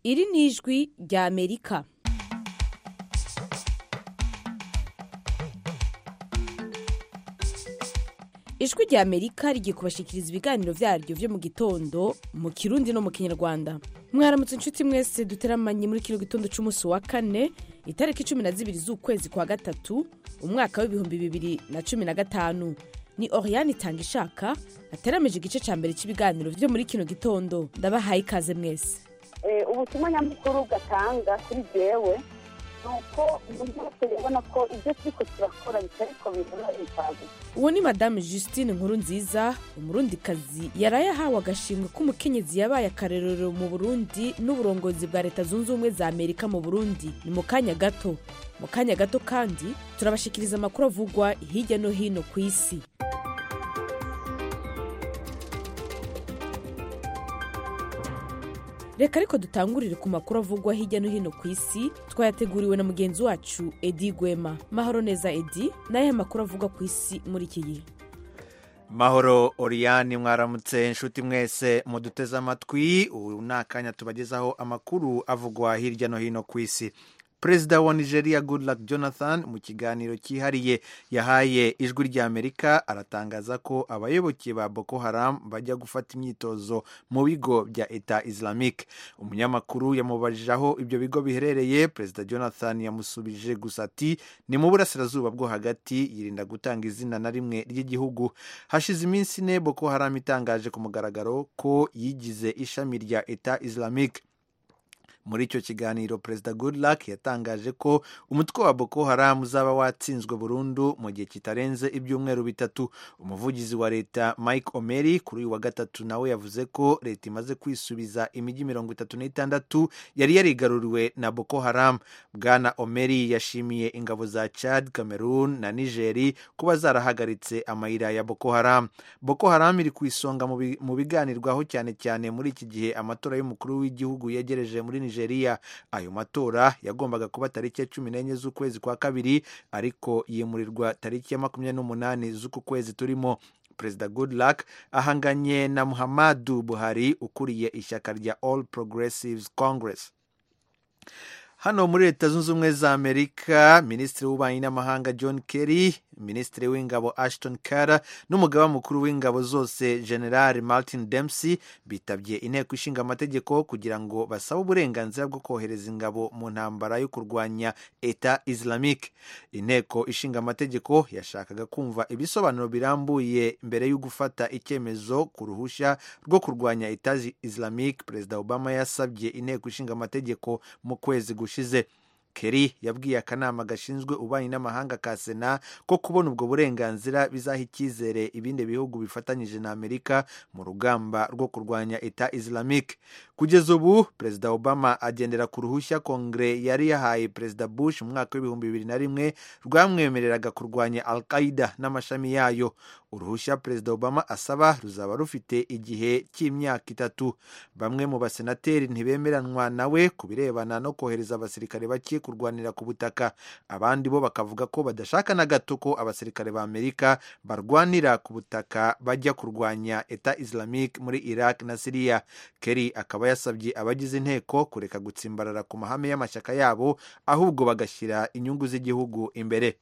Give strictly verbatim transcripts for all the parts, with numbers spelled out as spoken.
iri ni ijwi rya Amerika. Ijwi rya Amerika rigiye kubashikiriza ibiganiro vyaryo vyo mu gitondo mu Kirundi no mu Kinyarwanda. Mwaramutse inshuti mwese duteramanye muri kino gitondo c'umunsi wa kane itariki cumi na zibiri z'ukwezi kwa gatatu umwaka w'ibihumbi bibiri na cumi na gatanu. Ni Oriane Tangishaka aterameje igice ca mbere cy'ibiganiro vyo muri kino gitondo. Ndabahaye ikaze mwese. Eh ubutumwa nyamukuru gatanga kuri jewe nuko umuntu ubona ko ibyo turiko turakora bitariko bibona impago. Uwo ni Madame Justine Nkurunziza, umurundikazi yaraye ahawe agashimwe k'umukenyezi yabaye akarerero mu Burundi n'uburongozi bwa Leta Zunze Ubumwe za Amerika mu Burundi. Ni mu kanya gato. Mu kanya gato kandi turabashikiriza amakuru avugwa hirya no hino ku isi. Reka ariko dutangurire ku makuru avugwa hirya no hino ku isi twayateguriwe na mugenzi wacu Edi Gwema. Mahoro neza Edi, naye makuru avugwa ku isi muri iki gihe. Mahoro Oriane, mwaramutse inshuti mwese muduteze amatwi. Ubu nakanya tubagezaho amakuru avugwa hirya no hino ku isi. Perezida wa Nigeria Goodluck Jonathan mu kiganiro cyihariye yahaye ijwi rya Amerika aratangaza ko abayoboke ba Boko Haram bajya gufata imyitozo mu bigo bya Etat Islamique. Umunyamakuru yamubajije aho ibyo bigo biherereye. Perezida Jonathan yamusubije gusa ati ni mu burasirazuba bwo hagati, yirinda gutanga izina na rimwe ry'igihugu. Hashize iminsi ine Boko Haram itangaje ku mugaragaro ko yigize ishami rya Etat Islamique. Muri icyo kiganiro Perezida Goodluck yatangaje ko umutwe wa Boko Haram uzaba watsinzwe burundu mu gihe kitarenze ibyumweru bitatu. Umuvugizi wa leta Mike Omeri kuri uyu wa gatatu nawe yavuze ko leta imaze kwisubiza imijyi mirongo itatu n'itandatu yari yarigaruriwe na Boko Haram. Bwana Omeri yashimiye ingabo za Chad, Cameroon na Niger kuba zarahagaritse amayira ya Boko Haram. Boko Haram iri ku isonga mu biganirwaho cyane cyane muri iki gihe amatora y'umukuru w'igihugu yegereje muri Nigeria. Ayo matora yagombaga kuba tariki ya cumi n'enye z'ukwezi kwa kabiri ariko yimurirwa tariki ya makumyabiri n'umunani z'uku kwezi turimo. Perezida Goodluck ahanganye na Muhammadu Buhari ukuriye ishyaka rya All Progressives Congress. Hano muri Leta Zunze Ubumwe za Amerika, Minisitiri w'Ububanyi n'Amahanga John Kerry, Minisitiri w'Ingabo Ashton Carter n'umugaba mukuru w'ingabo zose General Martin Dempsey bitabye inteko ishinga amategeko kugira ngo basabe uburenganzira bwo kohereza ingabo mu ntambara yo kurwanya Etat Islamique. Inteko ishinga amategeko yashakaga kumva ibisobanuro birambuye mbere yo gufata icyemezo ku ruhushya rwo kurwanya Etat Islamique Perezida Obama yasabye inteko ishinga amategeko mu kwezi gushize. Kerry yabwiye akanama gashinzwe ububanyi n'amahanga ka Sena ko kubona ubwo burenganzira bizaha icyizere ibindi bihugu bifatanyije na Amerika mu rugamba rwo kurwanya Etat Islamique. Kugeza ubu Perezida Obama agendera ku ruhushya Kongre yari yahaye Perezida Bush mu mwaka w'ibihumbi bibiri na rimwe rwamwemereraga kurwanya Al-Qaeda n'amashami yayo. Uruhushya Perezida Obama asaba ruzaba rufite igihe cy'imyaka itatu. Bamwe mu basenateri ntibemeranwa nawe kubirebana no kohereza abasirikare bake kurwanira ku butaka. Abandi bo bakavuga ko badashaka na gato ko abasirikare ba Amerika barwanira ku butaka bajya kurwanya Etat Islamique muri Iraq na Syria. Kerry akaba yasabye abagize inteko kureka gutsimbarara ku mahame y'amashyaka yabo ahubwo bagashyira inyungu z'igihugu imbere.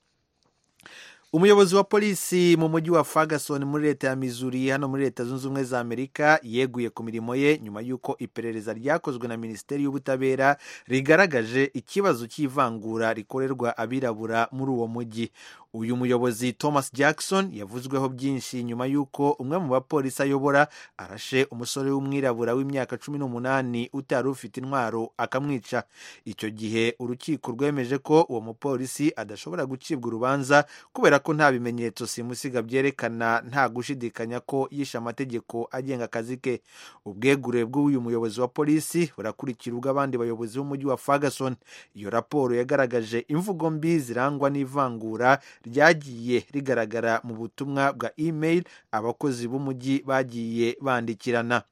Umuyobozi wa polisi mu mujyi wa Ferguson muri leta ya Missouri hano muri Leta Zunze Ubumwe za Amerika yeguye ku mirimo ye nyuma y'uko iperereza ryakozwe na Minisiteri y'Ubutabera rigaragaje ikibazo cy'ivangura rikorerwa abirabura muri uwo mujyi. Uyu muyobozi Thomas Jackson yavuzweho byinshi nyuma y'uko umwe mu bapolisi ayobora arashe umusore w'umwirabura w'imyaka cumi n'umunani utari ufite intwaro akamwica. Icyo gihe urukiko rwemeje ko uwo mupolisi adashobora gucibwa urubanza kubera ko nta bimenyetso simusiga byerekana nta gushidikanya ko yishe amategeko agenga akazi ke. Ubwegure bw'uyu muyobozi wa polisi burakurikira ubw'abandi bayobozi b'umujyi wa Ferguson. Iyo raporo yagaragaje imvugo mbi zirangwa n'ivangura ryagiye rigaragara mu butumwa bwa email abakozi b'umujyi bagiye bandikirana.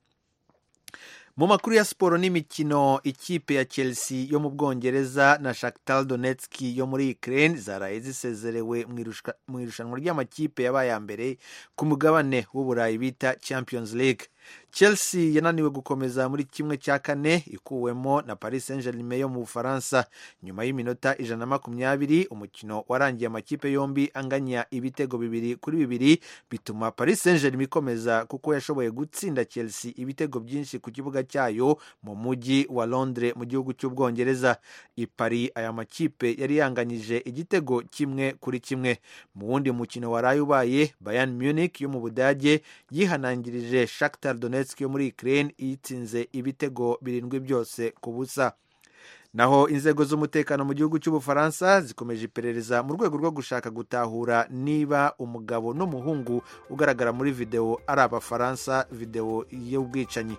Mu makuru ya siporo n'imikino, ikipe ya Chelsea yo mu Bwongereza na Shakhtar Donetsk yo muri Ukraine zaraye zisezerewe mu irushanwa ry'amakipe yabaye mbere ku mugabane w'Uburayi bita Champions League. Chelsea yananiwe gukomeza muri kimwe cya kane ikuwemo na Paris Saint-Germain yo mu Bufaransa nyuma y'iminota ijana na makumyabiri. Umukino warangiye amakipe yombi anganya ibitego bibiri kuri bibiri, bituma Paris Saint-Germain ikomeza kuko yashoboye gutsinda Chelsea ibitego byinshi ku kibuga cyayo mu mujyi wa Londres mu gihugu cy'Ubwongereza. I Paris aya makipe yari yanganyije igitego kimwe kuri kimwe. Mu wundi mukino waraye ubaye, Bayern Munich yo mu Budage yihanangirije Shakhtar Donetsk yo muri Ukraine itsinze ibitego birindwi byose ku busa. Naho inzego z'umutekano mu gihugu cy'Ubufaransa zikomeje iperereza mu rwego rwo gushaka gutahura niba umugabo n'umuhungu ugaragara muri video ari Abafaransa, video y'ubwicanyi.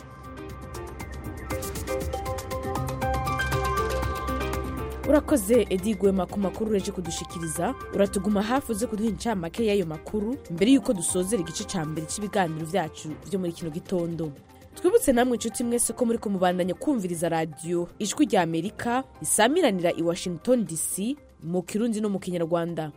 Urakoze Edi Gwema ku makuru ureje kudushikiriza. Uratuguma hafi uze kuduha incamake y'ayo makuru mbere yuko dusozera igice ca mbere cy'ibiganiro vyacu vyo muri kino gitondo. Twibutse namwe inshuti mwese ko muri ko mubandanya kumviriza radio Ijwi rya Amerika isamiranira i Washington D C mu Kirundi no mu Kinyarwanda.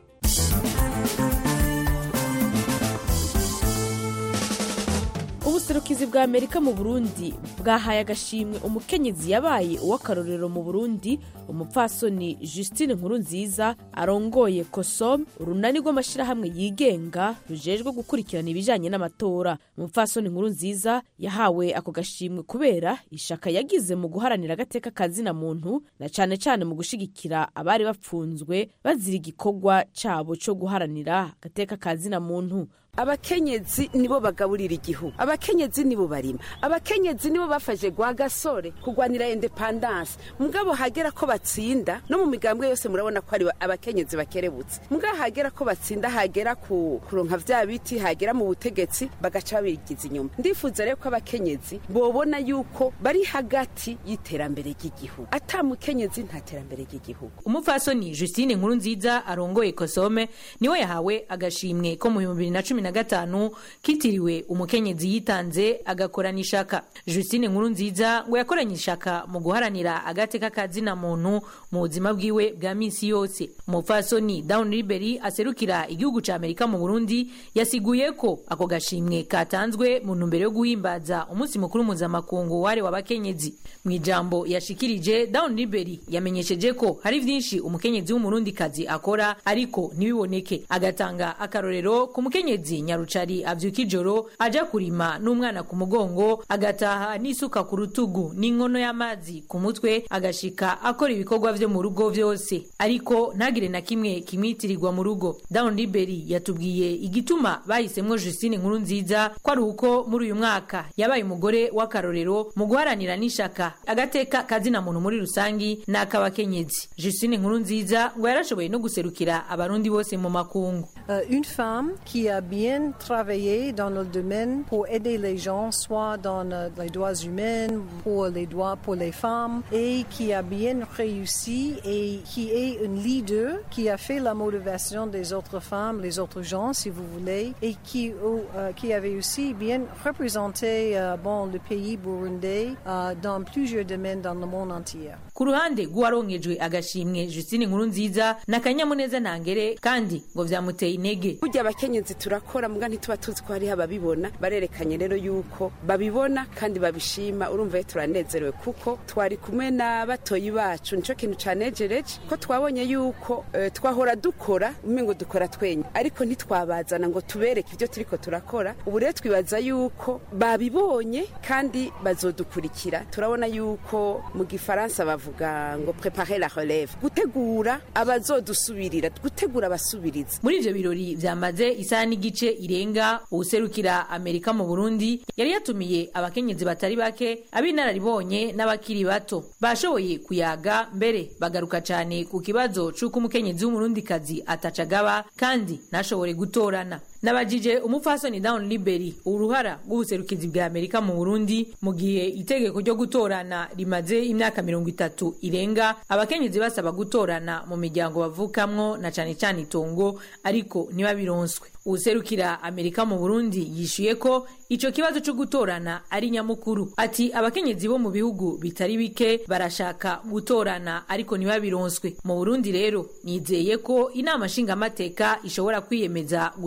Ubuserukizi bwa Amerika mu Burundi bwahaye agashimwe umukenyezi yabaye uw'akarorero mu Burundi, umupfasoni Justine Nkurunziza arongoye COSOM, urunani rw'amashirahamwe yigenga rujejwe gukurikirana ibijanye n'amatora. Umupfasoni Nkurunziza yahawe ako gashimwe kubera ishaka yagize mu guharanira agateka kazina muntu, na cane cane mu gushigikira abari bapfunzwe bazira igikorwa cabo co guharanira agateka kazina muntu. Abakenyezi nibo bagaburira igihugu, abakenyezi nibo barima, abakenyezi nibo bafaje gwa gasore kugwanira independence. Mugabo hagera ko batsinda no mu migambwe yose murabona ko ari abakenyezi bakerebutse. Mugabo hagera ko batsinda, hagera ku kuronka vya biti, hagera mu butegetsi bagaca babigiza inyuma. Ndifuza rero ko abakenyezi bobona yuko bari hagati y'iterambere ry'igihugu. Ata mukenyezi nta terambere ry'igihugu. Umupfasoni Justine Nkurunziza arongoye COSOM niwe yahawe agashimwe ko mu bibiri na cumi na gatanu kitiriwe umukenyezi yitanze agakorana ishaka. Justine Nkurunziza ngo yakoranye ishaka mu guharanira agateka kazina muntu mu buzima bwiwe bwa minsi yose. Umupfasoni Dawn Liberi aserukira igihugu ca Amerika mu Burundi yasiguye ko ako gashimwe katanzwe mu ntumbero yo guhimbaza umunsi mukuru mpuzamakungu ware w'abakenyezi. Mu ijambo yashikirije, Dawn Liberi yamenyesheje ko hari vyinshi umukenyezi w'umurundi kazi akora ariko ntibiboneke. Agatanga akarorero ku mukenyezi Nyarucari avyuka ijoro aja kurima n'umwana ku mugongo, agataha n'isuka ku rutugu n'inkono y'amazi ku mutwe, agashika akora ibikorwa vyo mu rugo vyose ariko ntagire na kimwe kimwitirirwa mu rugo. Dawn Liberi yatubwiye igituma bahisemwo Justine Nkurunziza ko ari uko muri uyu mwaka yabaye umugore w'akarorero mu guharanira n'ishaka agateka kazina muntu muri rusangi n'akabakenyezi. Justine Nkurunziza ngo yarashoboye no guserukira abarundi bose mu makungu. Uh, une femme qui a bien travaillé dans le domaine pour aider les gens, soit dans euh, les droits humains, pour les droits pour les femmes, et qui a bien réussi et qui est une leader, qui a fait la motivation des autres femmes, les autres gens, si vous voulez, et qui, euh, qui avait aussi bien représenté euh, bon, le pays burundais euh, dans plusieurs domaines dans le monde entier. Ku ruhande rw'uwaronkejwe agashimwe Justine Nkurunziza n'akanyamuneza ntangere kandi ngo vyamuteye intege. Burya abakenyezi turakora muga ntituba tuzi ko hari ababibona, barerekanye rero yuko babibona kandi babishima. Urumva ye turanezerewe kuko twari kumwe na batoyi bacu, nico kintu canejereje ko twabonye yuko uh, twahora dukora umengo dukora twenye ariko ntitwabazana ngo tubereke ivyo turiko turakora. Ubu rero twibaza yuko babibonye kandi bazodukurikira. Turabona yuko mu Gifaransa bavuga ngo préparer la relève, gutegura abazodusubirira, gutegura abasubiriza. Muri ivyo birori vyamaze isaha n'igice irenga, userukira Amerika mu Burundi yari yatumiye abakenyezi batari bake, abinararibonye n'abakiri bato. Bashoboye kuyaga mbere bagaruka cyane ku kibazo c'uko umukenyezi w'umurundikazi atacagaba kandi nashobore gutorana. Nabajije umupfasoni Dawn Liberi uruhara rw'ubuserukizi bwa Amerika mu Burundi mu gihe itegeko ryo gutorana rimaze imyaka mirongo itatu irenga, abakenyezi basaba gutorana mu miryango bavukamwo na cane cane itongo ariko ntibabironswe. Userukira Amerika mu Burundi yishuye ko ico kibazo cyo gutorana ari nyamukuru. Ati abakenyezi bo mu bihugu bitari bike barashaka gutorana ariko ntibabironswe. Mu Burundi rero nizeye ko inama nshinga mateka ishobora kwiyemeza gushira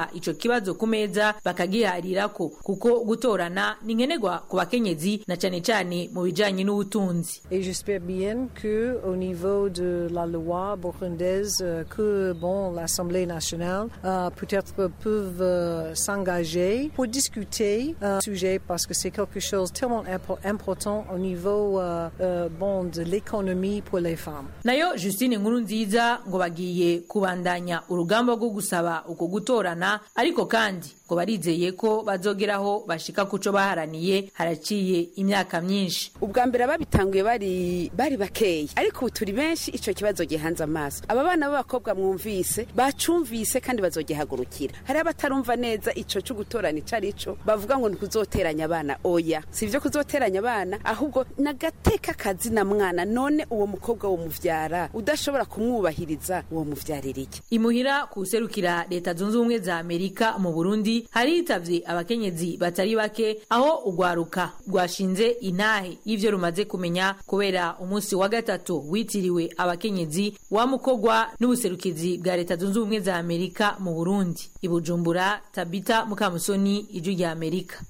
ico kibazo ku meza bakagiharirako kuko gutorana ni nkenerwa ku bakenyezi na cane cane mu bijanye n'ubutunzi. Et j'espère bien que au niveau de la loi burundaise euh, que bon l'Assemblée nationale euh, peut-être peuvent euh, s'engager pour discuter euh, sujet parce que c'est quelque chose tellement impo- important au niveau euh, euh, bon de l'économie pour les femmes. Nayo Justine Nkurunziza ngo bagiye kubandanya urugamba rwo gusaba uko gutorana ariko kandi ngo barizeye ko bazogeraho bashika kuco baharaniye haraciye imyaka myinshi. Ubwa mbere babitanguye bari bari bakeyi ariko turi benshi ico kibazo gihanze amaso. Aba bana b'abakobwa mwumvise bacumvise kandi bazogihagurukira. Hari abatarumva neza ico cyo gutorana icarico bavuga ngo nikuzoteranya abana oya. Sivyo kuzoteranya abana ahubwo nagateka kazi na mwana none uwo mukobwa wo muvyara udashobora kumwubahiriza uwo muvyarira iki. Imuhira kuserukira leta zunze ubumwe za Amerika mu Burundi haritavye abakenyezi batari bake aho ugwaruka rwashinze intahe y'ivyo rumaze kumenya kubera umunsi wa gatatu witiriwe abakenyezi wamukogwa n'ubuserukizi bwa leta zunze ubumwe za Amerika mu Burundi. I Bujumbura, Tabita Mukamusoni, Ijwi rya Amerika.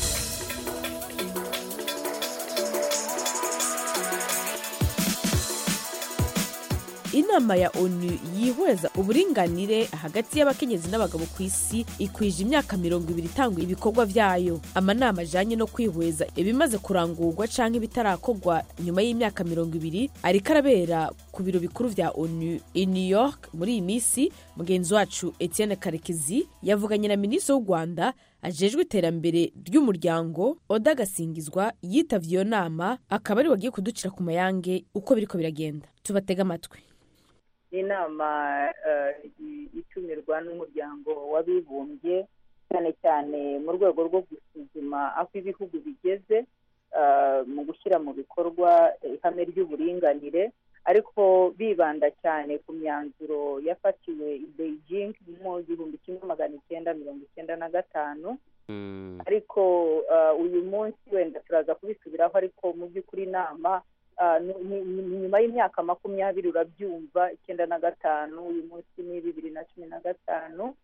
Inama ya onu yihweza uburinganire hagati y'abakenyezi n'abagabo ku isi ikwije imyaka mirongo ibiri itangwa ibikorwa vyayo. Amanama ajanye no kwihweza ibimaze kurangurwa canke bitarakorwa nyuma y'imyaka mirongo ibiri ariko arabera ku biro bikuru vya onu i New York muri iyi misi. Mugenzi wacu Etienne Karekezi yavuganye na minisitiri w'u Rwanda ajejwe iterambere ry'umuryango Oda Gasingizwa yitavye iyo nama akaba ari wagiye kuducira ku mayange uko biriko biragenda. Tubatega amatwi. Inama itumirwa n'umuryango w'abibumbye cyane cyane mu rwego rwo gusuzuma aho ibihugu bigeze mu gushyira mu bikorwa ihame ry'uburinganire ariko bibanda cyane ku myanzuro yafatiwe i Beijing mu gihumbi kimwe magana icyenda mirongo icyenda na gatanu. Ariko uyu munsi wenda turaza kubisubiraho ariko mu by'ukuri inama nyuma y'imyaka makumyabiri urabyumva icyenda na gatanu uyu munsi ni bibiri na cumi na gatanu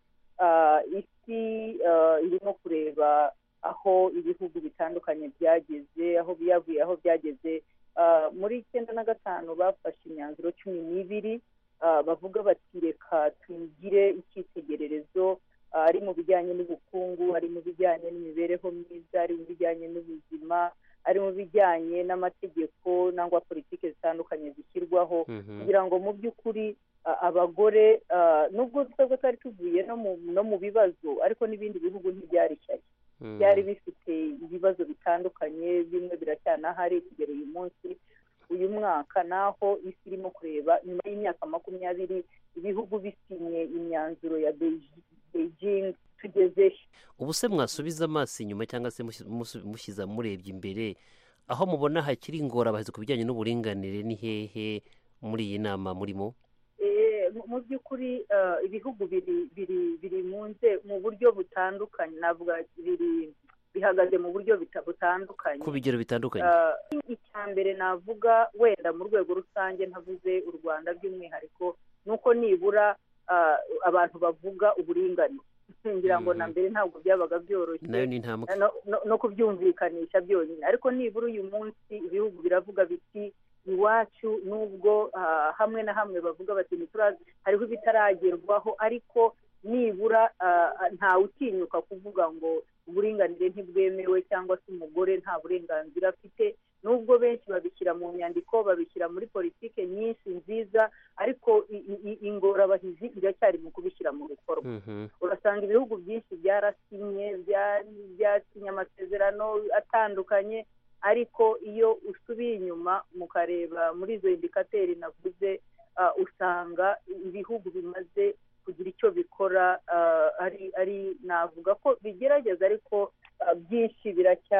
isi irimo kureba aho ibihugu bitandukanye byageze aho biyavuye aho byageze. Muri icyenda na gatanu bafashe imyanzuro cumi n'ibiri bavuga bati reka tugire icyitegererezo ari mu bijyanye n'ubukungu ari mu bijyanye n'imibereho myiza ari mu bijyanye n'ubuzima ari mu bijyanye n'amategeko nangwa politike zitandukanye zishyirwaho kugira ngo mu by'ukuri abagore nubwo twebwe twari tuvuye no mu bibazo ariko n'ibindi bihugu ntibyari shyashya byari bifite ibibazo bitandukanye bimwe biracyanahari kugera uyu munsi uyu mwaka naho isi irimo kureba nyuma y'imyaka makumyabiri ibihugu bisinye imyanzuro ya Beijing tugeze. Ubu se mwasubiza amaso inyuma cyangwa se mushyiza murebye imbere aho mubona hakiri ingorabahizi ku bijyanye n'uburinganire ni hehe muri iyi nama murimo? Mu by'ukuri ibihugu biri biri biri munze mu buryo butandukanye navuga biri bihagaze mu buryo butandukanye ku bigero bitandukanye. Icya mbere navuga wenda mu rwego rusange ntavuze u Rwanda by'umwihariko nuko nibura abantu bavuga uburinganire ngira ngo na mbere ntabwo byabaga byoroshye no kubyumvikanisha byonyine ariko nibura uyu munsi ibihugu biravuga biti iwacu nubwo hamwe na hamwe bavuga bati hariho ibitaragerwaho ariko nibura ntawe utinyuka kuvuga ngo uburinganire ntibwemewe cyangwa se umugore nta burenganzira afite nubwo benshi babishyira mu nyandiko babishyira muri politike nyinshi nziza ariko ingorabahizi iracyari mu kubishyira mu bikorwa. Urasanga ibihugu byinshi byarasinye byasinye amasezerano atandukanye ariko iyo usubiye inyuma mukareba muri izo indikateri navuze usanga ibihugu bimaze kugira icyo bikora ari ari navuga ko bigerageza ariko byinshi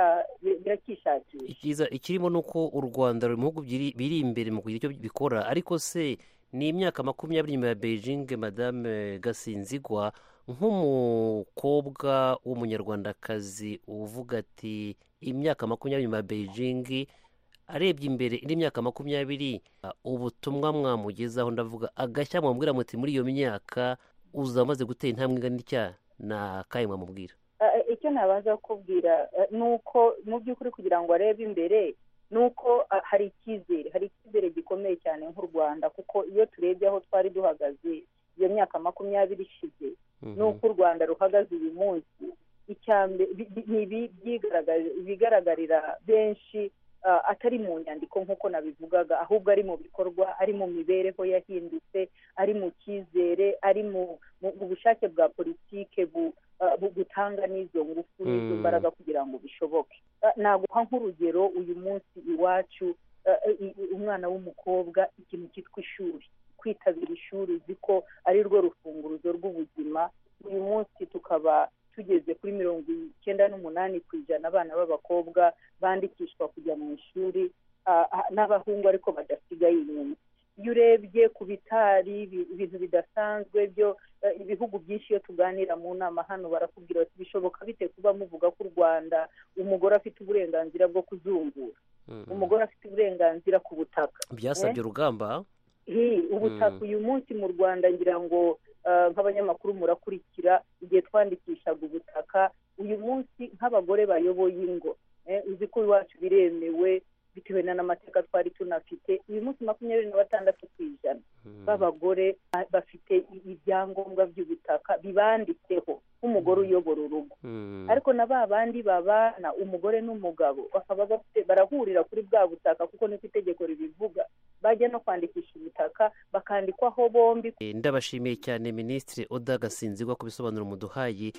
biracyishakisha. Ikirimo nuko u Rwanda ruri mu bihugu biri imbere mu kugira icyo bikora ariko se ni imyaka makumyabiri nyuma ya Beijing Madame Gasinzigwa nk'umukobwa w'umunyarwandakazi uvuga ati imyaka makumyabiri nyuma ya Beijing arebye imbere indi myaka makumyabiri ubutumwa mwamugezaho ndavuga agashya mwambwira muti muri iyo myaka uzamaze gutera intambwe ingana icyaha? na kaye mwamubwira? Icyo nabaza kubwira ni uko mu by'ukuri kugira ngo arebe imbere ni uko hari icyizere hari icyizere gikomeye cyane nk'u Rwanda, kuko iyo turebye aho twari duhagaze iyo myaka makumyabiri ishize n'uko u Rwanda ruhagaze uyu munsi, bigaragarira benshi atari mu nyandiko nk'uko nabivugaga, ahubwo ari mu bikorwa, ari mu mibereho yahindutse, ari mu cyizere, ari mu bushake bwa politike gutanga n'izo ngufu n'izo mbaraga kugira ngo bishoboke. Naguha nk'urugero, uyu munsi iwacu umwana w'umukobwa ikintu cyitwa ishuri, kwitabira ishuri uzi ko ari rwo rufunguruzo rw'ubuzima. Uyu munsi tukaba tugeze kuri mirongo icyenda n'umunani ku ijana abana b'abakobwa bandikishwa kujya mu ishuri, n'abahungu ariko badasigaye inyuma. Iyo urebye ku bitari ibintu bidasanzwe byo ibihugu byinshi, iyo tuganira mu nama hano barakubwira bati bishoboka bite kuba muvuga ko u Rwanda umugore afite uburenganzira bwo kuzungura, umugore afite uburenganzira ku butaka. Byasabye urugamba. Ubutaka uyu munsi mu Rwanda ngira ngo nk'abanyamakuru murakurikira igihe twandikishaga ubutaka, uyu munsi nk'abagore bayoboye ingo, uzi ko iwacu biremewe bitewe n'amateka twari tunafite. Uyu munsi makumyabiri na batandatu ku ijana b'abagore bafite ibyangombwa by'ubutaka bibanditseho nk'umugore uyobora urugo. Ariko na ba bandi babana umugore n'umugabo bakaba bafite barahurira kuri bwa butaka, kuko niko itegeko ribivuga, bajya no kwandikisha ubutaka bakandikwaho bombi. Ndabashimiye cyane Minisitiri Oda Gasinzigwa ku bisobanuro muduhaye.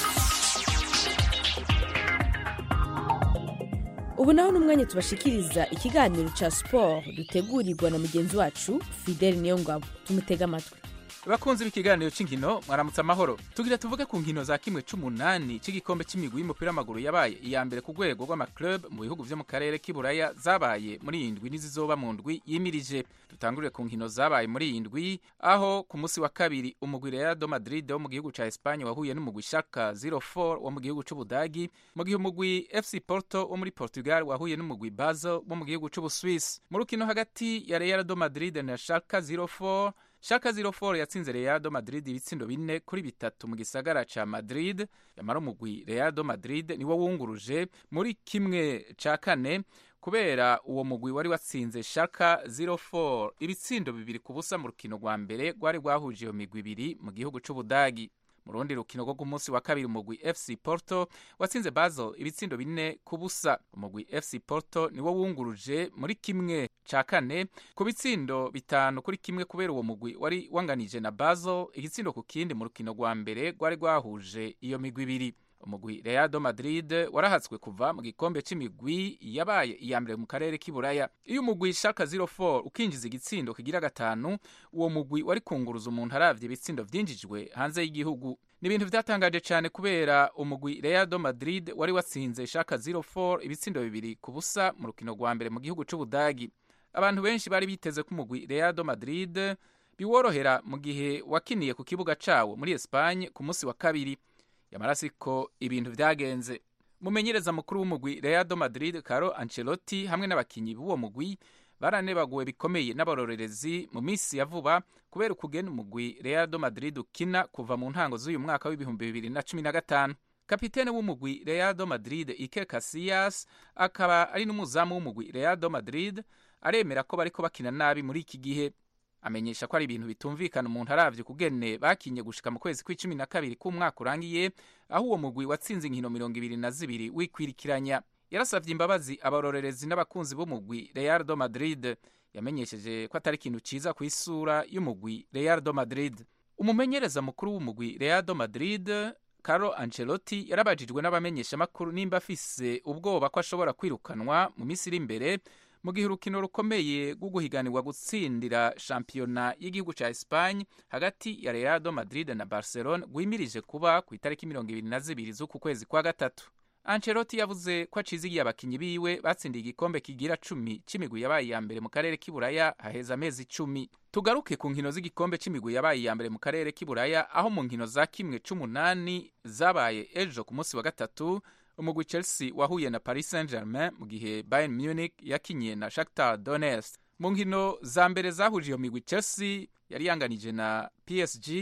Ubu naho n'umwanya tubashikiriza ikiganiro ca sport dutegurirwa na mugenzi wacu Fidel Niyongabo. Tumutega amatwi. Bakunze b'ikiganiro cy'inkino mwaramutse amahoro. Tugira tuvuge ku nkino za kimwe c'umunani cy'igikombe c'imigwi y'umupira w'amaguru yabaye iya mbere ku rwego rw'amaclub mu bihugu vyo mu karere k'Iburaya zabaye muri iyi ndwi n'izizoba mu ndwi yimirije. Dutangurire ku nkino zabaye muri iyi ndwi, aho ku munsi wa kabiri umugwi Real Madrid wo mu gihugu ca Espagne wahuye n'umugwi Schalke zero four wo mu gihugu c'Ubudagi, mu gihe umugwi F C Porto wo muri Portugal wahuye n'umugwi Basel wo mu gihugu c'Ubuswiss. Mu rukino hagati ya Real Madrid na Schalke zero four, Schalke zero four yatsinze Real Madrid ibitsindo bine kuri bitatu mu gisagara ca Madrid. Yamara umugwi Real Madrid niwo wunguruje muri kimwe ca kane kubera uwo mugwi wari watsinze Schalke zero four ibitsindo bibiri ku busa mu rukino rwa mbere rwari rwahuje iyo migwi ibiri mu gihugu c'Ubudagi. Mu rundi rukino rwo ku munsi wa kabiri umugwi F C Porto watsinze Basel ibitsindo bine ku busa. Umugwi F C Porto niwo wunguruje muri kimwe ca kane ku bitsindo bitanu kuri kimwe kubera uwo mugwi wari wanganije na Basel igitsindo ku kindi mu rukino rwa mbere rwari rwahuje iyo migwi ibiri. Umugwi Real Madrid warahatswe kuva mu gikombe c'imigwi yabaye iya mbere mu karere k'Iburaya. Iyo umugwi Schalke zero four ukinjiza igitsindo kigira gatanu, uwo mugwi wari kunguruza umuntu aravye ibitsindo vyinjijwe hanze y'igihugu. Ni ibintu vyatangaje cyane kubera umugwi Real Madrid wari watsinze Schalke zero four ibitsindo bibiri ku busa mu rukino rwa mbere mu gihugu c'Ubudagi. Abantu benshi bari biteze ko umugwi Real Madrid biworohera mu gihe wakiniye ku kibuga cawo muri Espagne ku munsi wa kabiri. Yamarasiko ibintu vyagenze. Mumenyereza mukuru w'umugwi Real Madrid Carlo Ancelotti hamwe n'abakinyi b'uwo mugwi baranebaguwe bikomeye n'abarorerezi mu minsi ya vuba kubera ukugena umugwi Real Madrid ukina kuva mu ntango z'uyu mwaka w'ibihumbi bibiri na cumi na gatanu. Kapitene w'umugwi Real Madrid Iker Casillas akaba ari n'umuzamu w'umugwi Real Madrid aremera ko bariko bakina nabi muri iki gihe. Amenyesha ko ari ibintu bitumvikana umuntu aravye kugene bakinye gushika mu kwezi kw'icumi na kabiri k'umwaka urangiye, aho uwo mugwi watsinze inkino mirongo ibiri na zibiri wikwirikiranya. Yarasavye imbabazi abarorerezi n'abakunzi b'umugwi Real Madrid. Yamenyesheje ko atari ikintu ciza ku isura y'umugwi Real Madrid. Umumenyereza mukuru w'umugwi Real Madrid Carlo Ancelotti yarabajijwe n'abamenyesha makuru nimba afise ubwoba ko ashobora kwirukanwa mu minsi iri imbere mu gihe urukino rukomeye rwo guhiganirwa gutsindira shampiyona y'igihugu ca Espagne hagati ya Real Madrid na Barcelona rwimirije kuba ku itariki mirongo ibiri na zibiri z'uku kwezi kwa gatatu. Ancelotti yavuze ko acizigiye abakinyi biwe batsindiye igikombe kigira cumi c'imigwi yabaye iya mbere mu karere k'Iburaya haheza amezi icumi. Tugaruke ku nkino z'igikombe c'imigwi yabaye iya mbere mu karere k'Iburaya, aho mu nkino za kimwe c'umunani zabaye ejo ku munsi wa gatatu umugwi Chelsea wahuye na Paris Saint-Germain mu gihe Bayern Munich yakinye na Shakhtar Donetsk. Mu nkino za mbere zahuje iyo migwi Chelsea yari yanganije na P S G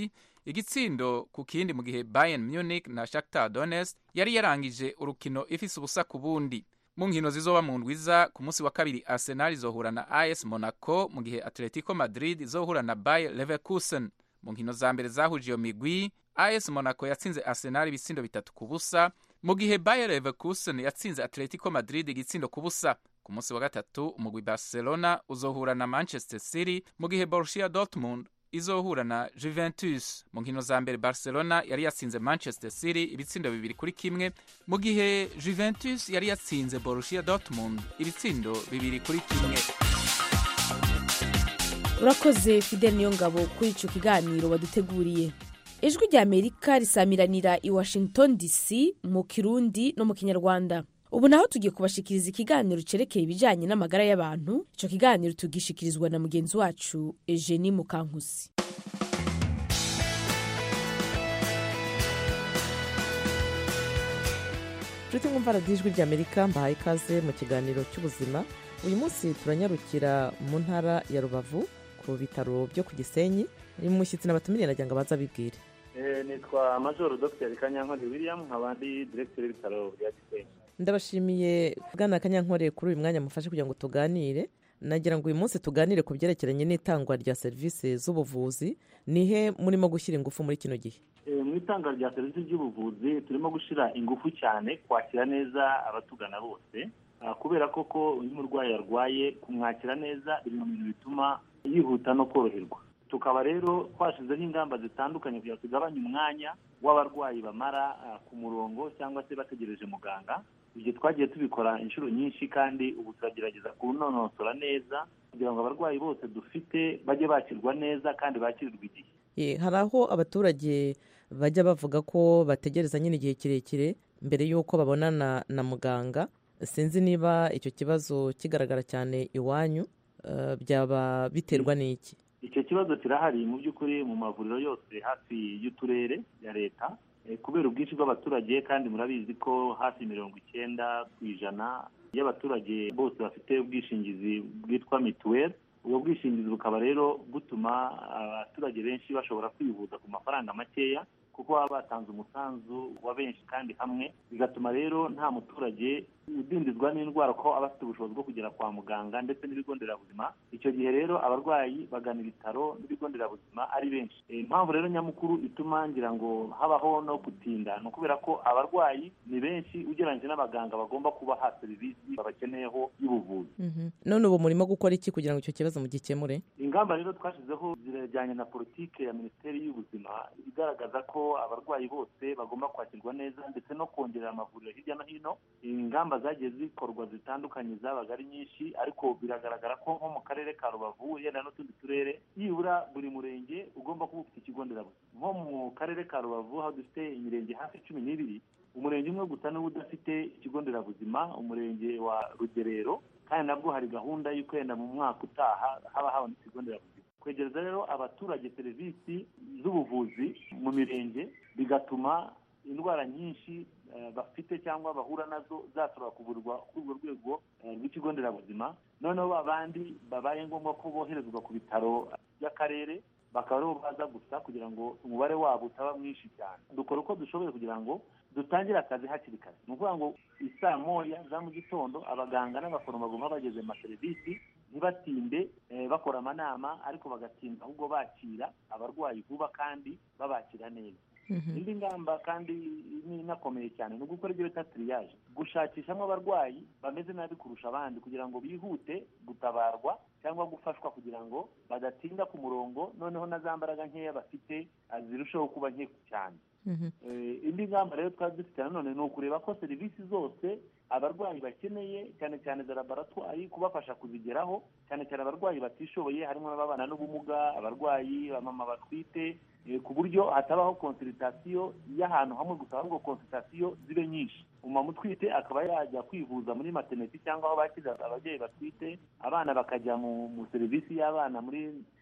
igitsindo ku kindi mu gihe Bayern Munich na Shakhtar Donetsk yari yarangije urukino ifise ubusa ku bundi. Mu nkino zizoba mu ndwiza ku munsi wa kabiri Arsenal izohura na A S Monaco mu gihe Atletico Madrid izohura na Bayer Leverkusen. Mu nkino za mbere zahuje iyo migwi A S Monaco yatsinze Arsenal ibitsindo bitatu ku busa mu gihe Bayer Leverkusen yatsinze Atletico Madrid igitsindo ku busa. Ku munsi wa gatatu umugwi Barcelona uzohura na Manchester City mu gihe Borussia Dortmund izohura na Juventus. Mu nkino za mbere Barcelona yari yatsinze Manchester City ibitsindo bibiri kuri kimwe mu gihe Juventus yari yatsinze Borussia Dortmund ibitsindo bibiri kuri kimwe. urakoze Fidel Niyongabo kuri ico kiganiro waduteguriye. Ijwi rya Amerika risamiranira i Washington D C mu Kirundi no mu Kinyarwanda. Ubu naho tugiye kubashikiriza ikiganiro cerekeye ibijanye n'amagara y'abantu. Ico kiganiro tugishikirizwa na mugenzi wacu Eugenie Mukankusi. Nshuti mwumva radiyo ijwi rya Amerika, mbahaye ikaze mu kiganiro cy'ubuzima. Uyu munsi turanyarukira mu ntara ya Rubavu ku bitaro byo ku Gisenyi. Ni umushyitsi n'abatumire nagira ngo baza bibwire. Eh nitwa Major Doctor Kanyankore William, nkabandi directeur y'ibitaro bya Gisenyi. Ndabashimiye bwana Kanyankore kuri uyu mwanya mufashe kugira ngo tuganire. Nagira ngo uyu munsi tuganire ku byerekeranye n'itangwa rya serivisi z'ubuvuzi. Nihe murimo gushyira ingufu muri kino gihe? Eh mu itanga rya serivisi z'ubuvuzi turimo gushira ingufu cyane kwakira neza abatugana bose. Kubera koko uyu murwayi arwaye kumwakira neza biri mu bintu bituma yihuta no koroherwa. Tukaba rero twashizeho ingamba zitandukanye kugira tugabanye umwanya w'abarwayi bamara ku murongo cyangwa se bategereje muganga. Ibyo twagiye tubikora inshuro nyinshi kandi ubu turagerageza kunonosora neza kugira ngo abarwayi bose dufite bajye bakirwa neza kandi bakirirwa igihe. Hari aho abaturage bajya bavuga ko bategereza nyine igihe kirekire mbere y'uko babonana na muganga. Sinzi niba icyo kibazo kigaragara cyane iwanyu, byaba biterwa n'iki? Icyo kibazo kirahari mu by'ukuri mu mavuriro yose hafi y'uturere ya leta kubera ubwinshi bw'abaturage, kandi murabizi ko hafi mirongo icyenda ku ijana y'abaturage bose bafite ubwishingizi bwitwa mituweli. Ubwo bwishingizi bukaba rero butuma abaturage benshi bashobora kwivuza ku mafaranga makeya kuko baba batanze umusanzu wa benshi kandi hamwe, bigatuma rero nta muturage udindizwa n'indwara ko aba afite ubushobozi bwo kugera kwa muganga ndetse n'ibigo nderabuzima. Icyo gihe rero abarwayi bagana ibitaro n'ibigo nderabuzima ari benshi. Impamvu rero nyamukuru ituma ngira ngo habaho no gutinda ni ukubera ko abarwayi ni benshi ugereranyije n'abaganga bagomba kubaha serivisi babakeneyeho y'ubuvuzi. None ubu murimo gukora iki kugira ngo icyo kibazo mugikemure? Ingamba rero twashyizeho zirajyanye na politike ya Minisiteri y'Ubuzima igaragaza ko abarwayi bose bagomba kwakirwa neza ndetse no kongerera amavuriro hirya no hino. Ingamba zagiye zikorwa zitandukanye zabaga ari nyinshi, ariko biragaragara ko nko mu karere ka Rubavu yenda n'utundi turere yibura buri murenge ugomba kuba ufite ikigo nderabuzima. Nko mu karere ka Rubavu aho dufite imirenge hafi cumi n'ibiri, umurenge umwe gusa niwo udafite ikigo nderabuzima, umurenge wa Rugerero, kandi nabwo hari gahunda y'uko yenda mu mwaka utaha haba habona ikigo nderabuzima. Kwegereza rero abaturage serivisi z'ubuvuzi mu mirenge bigatuma indwara nyinshi bafite cyangwa bahura nazo zashobora kuvurwa kuri urwo rwego rw'ikigo nderabuzima. Noneho babandi babaye ngombwa ko boherezwa ku bitaro by'akarere bakaba aribo baza gusa kugira ngo umubare wabo utaba mwinshi cyane. Dukora uko dushoboye kugira ngo dutangire akazi hakiri kare. Ni ukuvuga ngo isaa moya za mu gitondo abaganga n'abaforomo bagomba bageze mu maserivisi, ntibatinde bakora amanama, ariko bagatinda ahubwo bakira abarwayi vuba kandi babakira neza. Indi ngamba kandi inakomeye cyane ni ugukora ibyo bita triage, gushakishamo abarwayi bameze nabi kurusha abandi kugira ngo bihute gutabarwa cyangwa gufashwa kugira ngo badatinda ku murongo, noneho na za mbaraga nkeya bafite zirushaho kuba nke cyane. Indi ngamba rero twari dufite nanone ni ukureba ko serivisi zose abarwayi bakeneye cyane cyane za laboratwari kubafasha kuzigeraho, cyane cyane abarwayi batishoboye harimo ababana n'ubumuga, abarwayi bamama batwite, ku buryo hatabaho konsultation y'ahantu hamwe gusa, ahubwo konsultation zibe nyinshi. Umama utwite akaba yajya kwivuza muri maternity cyangwa aho bakiriza ababyeyi batwite, abana bakajya mu serivisi y'abana muri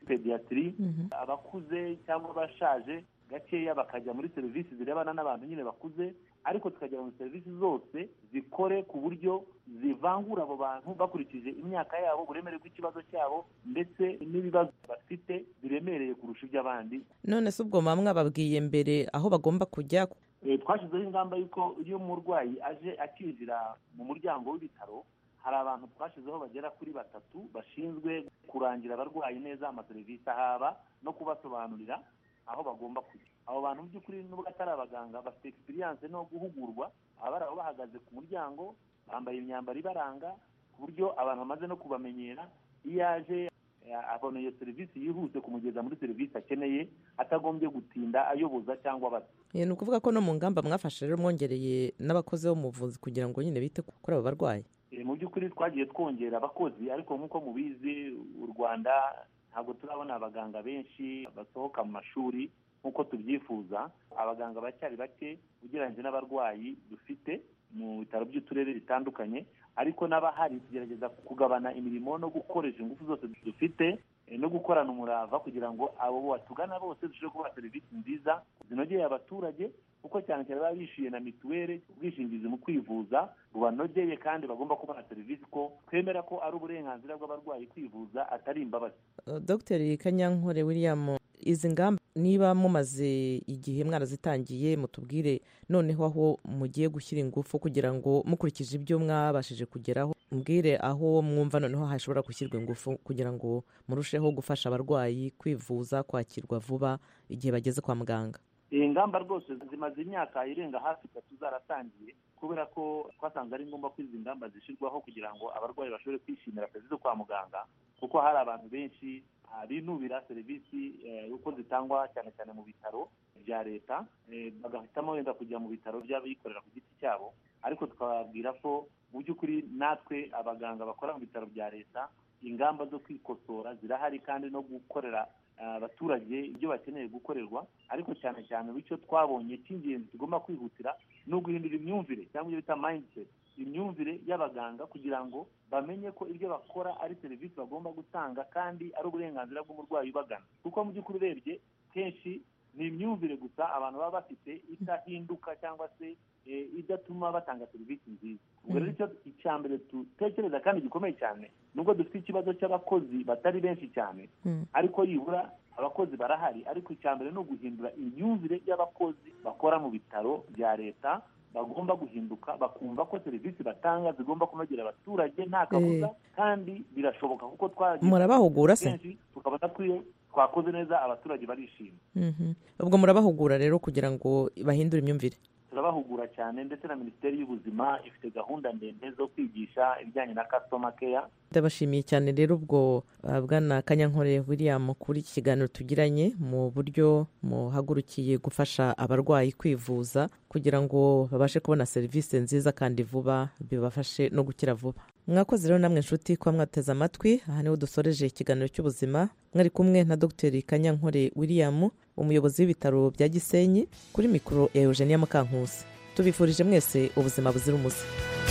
pediatri, abakuze cyangwa abashaje gakeya bakajya muri serivisi zirebana n'abantu nyine bakuze, ariko tukagera muri serivisi zose zikore ku buryo zivangura abo bantu bakurikije imyaka yabo, uburemere bw'ikibazo cyabo ndetse n'ibibazo bafite biremereye kurusha iby'abandi. None se ubwo mamwe babwiye mbere aho bagomba kujya? Twashyizeho ingamba y'uko iyo umurwayi aje akinjira mu muryango w'ibitaro, hari abantu twashyizeho bagera kuri batatu bashinzwe kurangira abarwayi neza amaserivisi ahaba no kubasobanurira aho bagomba kujya. Abo bantu by'ukuri nubwo atari abaganga bafite experience no guhugurwa, aba bari aho bahagaze ku muryango bambaye imyambaro ibaranga ku buryo abantu bamaze no kubamenyera, iyo aje abona iyo serivisi yihuse kumugeza muri serivisi akeneye atagombye gutinda ayoboza cyangwa abaza. Ni ukuvuga ko no mu ngamba mwafashe rero mwongereye n'abakozi bo mu buvuzi kugira ngo nyine bite kuri abo barwayi? Mu by'ukuri twagiye twongera abakozi, ariko nk'uko mubizi u Rwanda ntabwo turabona abaganga benshi basohoka mu mashuri nk'uko tubyifuza. Abaganga bacyari bake ugereranyije n'abarwayi dufite mu bitaro by'uturere bitandukanye, ariko n'abahari tugerageza kugabana imirimo no gukoresha ingufu zose dufite no gukorana umurava kugira ngo abo batugana bose dushobore kubaha serivisi nziza zinogeye abaturage, kuko cyane cyane baba bishyuye na mituweli, ubwishingizi mu kwivuza bubanogeye kandi bagomba kubona serivisi, ko twemera ko ari uburenganzira bw'abarwayi kwivuza atari imbabazi. Dr Kanyankore William, izi ngamba niba mumaze igihe mwarazitangiye, mutubwire noneho aho mugiye gushyira ingufu kugira ngo mukurikije ibyo mwabashije kugeraho, mbwire aho mwumva noneho hashobora gushyirwa ingufu kugira ngo murusheho gufasha abarwayi kwivuza, kwakirwa vuba igihe bageze kwa muganga. Iyi ngamba rwose zimaze imyaka irenga hafi itatu zaratangiye, kubera ko twasanze ari ngombwa ko izi ngamba zishyirwaho kugira ngo abarwayi bashobore kwishimira serivisi zo kwa muganga, kuko hari abantu benshi binubira serivisi uko zitangwa cyane cyane mu bitaro bya leta, bagahitamo wenda kujya mu bitaro by'abikorera ku giti cyabo. Ariko tukababwira ko mu by'ukuri natwe abaganga bakora mu bitaro bya leta ingamba zo kwikosora zirahari, kandi no gukorera abaturage ibyo bakeneye gukorerwa. Ariko cyane cyane icyo twabonye cy'ingenzi tugomba kwihutira ni uguhindura imyumvire cyangwa ibyo bita mindset, imyumvire y'abaganga, kugira ngo bamenye ko ibyo bakora ari serivisi bagomba gutanga kandi ari uburenganzira bw'umurwayi ubagana. Kuko mu by'ukuri urebye kenshi ni imyumvire gusa abantu baba bafite idahinduka cyangwa se idatuma batanga serivisi nziza. Ubwo rero icyo icya mbere dutekereza kandi gikomeye cyane, nubwo dufite ikibazo cy'abakozi batari benshi cyane, ariko yibura abakozi barahari, ariko icya mbere ni uguhindura imyumvire y'abakozi bakora mu bitaro bya leta. Bagomba guhinduka bakumva ko serivisi batanga zigomba kunogera abaturage nta kabuza, kandi birashoboka kuko twagiye murabahugura se tukabona ko iyo twakoze neza abaturage barishima. Ubwo murabahugura rero kugira ngo bahindure imyumvire? Turabahugura cyane, ndetse na Minisiteri y'Ubuzima ifite gahunda ndende zo kwigisha ibijyanye na customer care. Ndabashimiye cyane rero ubwo bwana Kanyankore William kuri iki kiganiro tugiranye, mu buryo muhagurukiye gufasha abarwayi kwivuza kugira ngo babashe kubona serivisi nziza kandi vuba, bibafashe no gukira vuba. Mwakoze rero namwe nshuti kuba mwateze amatwi. Aha niho dusoreje ikiganiro cy'ubuzima, mwari kumwe na Dr Kanyankore William, umuyobozi w'ibitaro bya Gisenyi, kuri mikoro ya Eugenia Mukankusi. Tubifurije mwese ubuzima buzira umuze.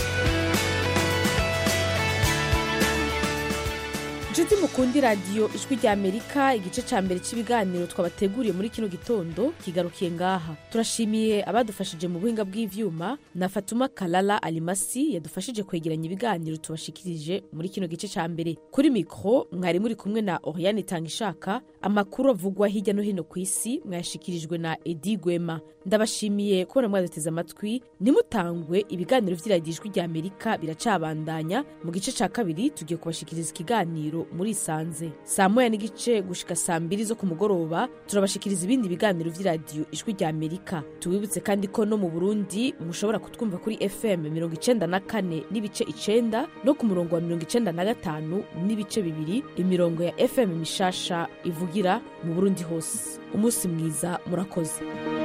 Nshuti mukundi radiyo ijwi rya Amerika, igice cya mbere cy'ibiganiro twabateguriye muri kino gitondo kigarukiye ngaha. Turashimiye abadufashije mu buhinga bw'ivyuma na Fatuma Kalala Alimasi yadufashije kwegeranya ibiganiro tubashikirije muri kino gice cya mbere. Kuri mikro mwari muri kumwe na Oriane Tangishaka. Amakuru avugwa hirya no hino ku isi mwashikirijwe na Edi Gwema. Ndabashimiye kubona mwaduteze amatwi. Nimutangwe, ibiganiro vy'iradiyo ijwi rya Amerika biracabandanya. Mu gice cya kabiri tugiye kubashikiriza ikiganiro muri sanze saa moya n'igice gushika saa mbiri zo ku mugoroba. Turabashikiriza ibindi biganiro vy'iradiyo ijwi rya Amerika. Tubibutse kandi ko no mu Burundi mushobora kutwumva kuri F M mirongo icenda na kane n'ibice icenda no ku murongo wa mirongo icenda na gatanu n'ibice bibiri, imirongo ya F M mishasha ivugira mu Burundi hose. Umunsi mwiza, murakoze.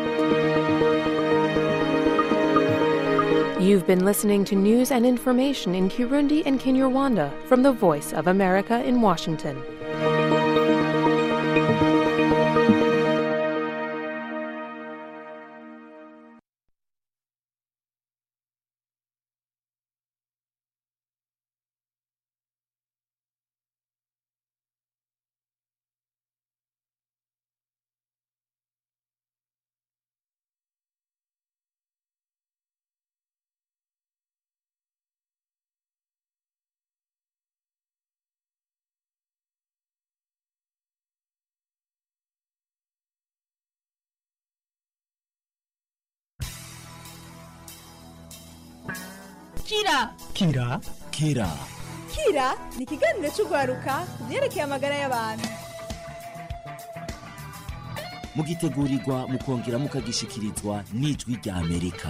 You've been listening to news and information in Kirundi and Kinyarwanda from the Voice of America in Washington. kira kira kira kira ni ikiganiro cy'urwaruka ku byerekeye amagara y'abantu. mugitegurirwa mukongera mukagishikirizwa n'ijwi rya Amerika.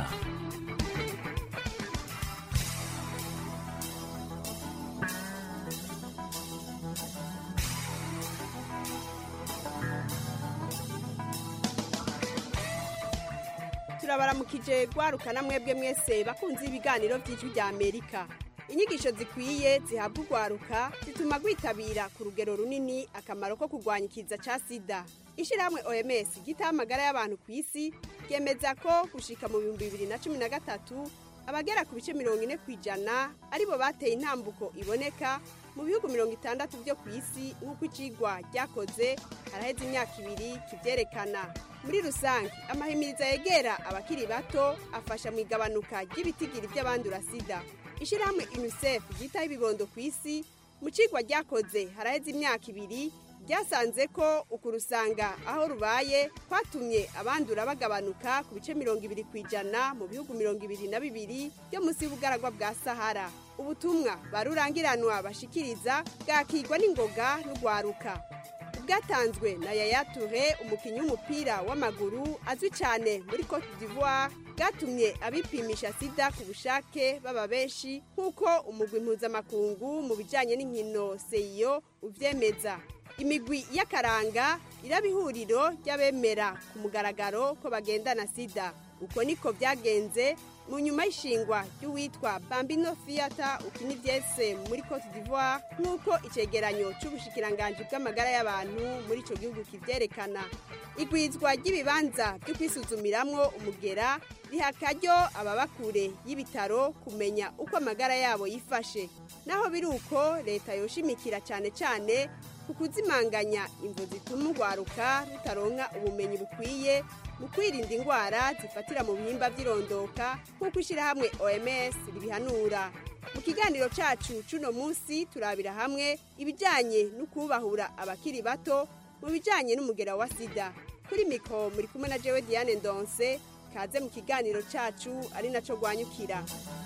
turabaramukije gwarukana mwebwe mwese bakunze ibiganiro by'ijwi rya Amerika. Inyigisho zikwiye zihabwa urwaruka zituma gwitabira ku rugero runini akamaro ko kurwanya ikiza ca sida. Ishirahamwe O M S gitaha amagara y'abantu ku isi ryemeza ko gushika mu bihumbi bibiri na cumi na gatatu abagera ku bice mirongo ine kw'ijana aribo bateye intambuko iboneka mu bihugu mirongo itandatu byo ku isi nk'uko icigwa ryakoze haraheze imyaka ibiri kivyerekana. Muri rusange amahimiriza yegera abakiri bato afasha mu igabanuka ry'ibitigiri by'abandura sida. Ishirahamwe UNICEF gitaha ibibondo ku isi mu cigwa ryakoze haraheze imyaka ibiri ryasanze ko ukurusanga aho rubaye kwatumye abandura bagabanuka ku bice mirongo ibiri kw'ijana mu bihugu mirongo ibiri na bibiri byo munsi y'ubugaragwa bwa Sahara. Ubutumwa barurangiranwa bashikiriza bwakigwa n'ingoga n'ugwaruka. Bwatanzwe na Yaya Touré, umukinyi w'umupira w'amaguru azwi cyane muri Cote d'Ivoire, bwatumye abipimisha sida ku bushake baba benshi nk'uko umugwi mpuzamakungu mu bijyanye n'inkino seyo uvyemeza. Imigwi y'akaranga iraba ihuriro ry'abemera ku mugaragaro ko bagendana sida. Uko niko byagenze mu nyuma y'ishingwa ry'uwitwa Bambino Theatre ukina ivyese muri Cote d'Ivoire nk'uko icegeranyo c'ubushikiranganje bw'amagara y'abantu muri ico gihugu kivyerekana. Igwizwa ry'ibibanza byo kwisuzumiramwo umugera riha akaryo ababakure y'ibitaro kumenya uko amagara yabo yifashe. Naho biri uko leta yoshimikira cyane cyane ku kuzimanganya imvo zituma urwaruka rutaronka ubumenyi bukwiye mu kwirinda indwara zifatira mu bihimba by'irondoka nk'uko ishirahamwe O M S ribihanura. Mu kiganiro cacu cuno munsi turabira hamwe ibijanye no kubahura abakiri bato mu bijanye n'umugera wa sida. Kuri mikro muri kumwe na jewe Diane Ndonse, kaze mu kiganiro cacu ari naco gwanyukira.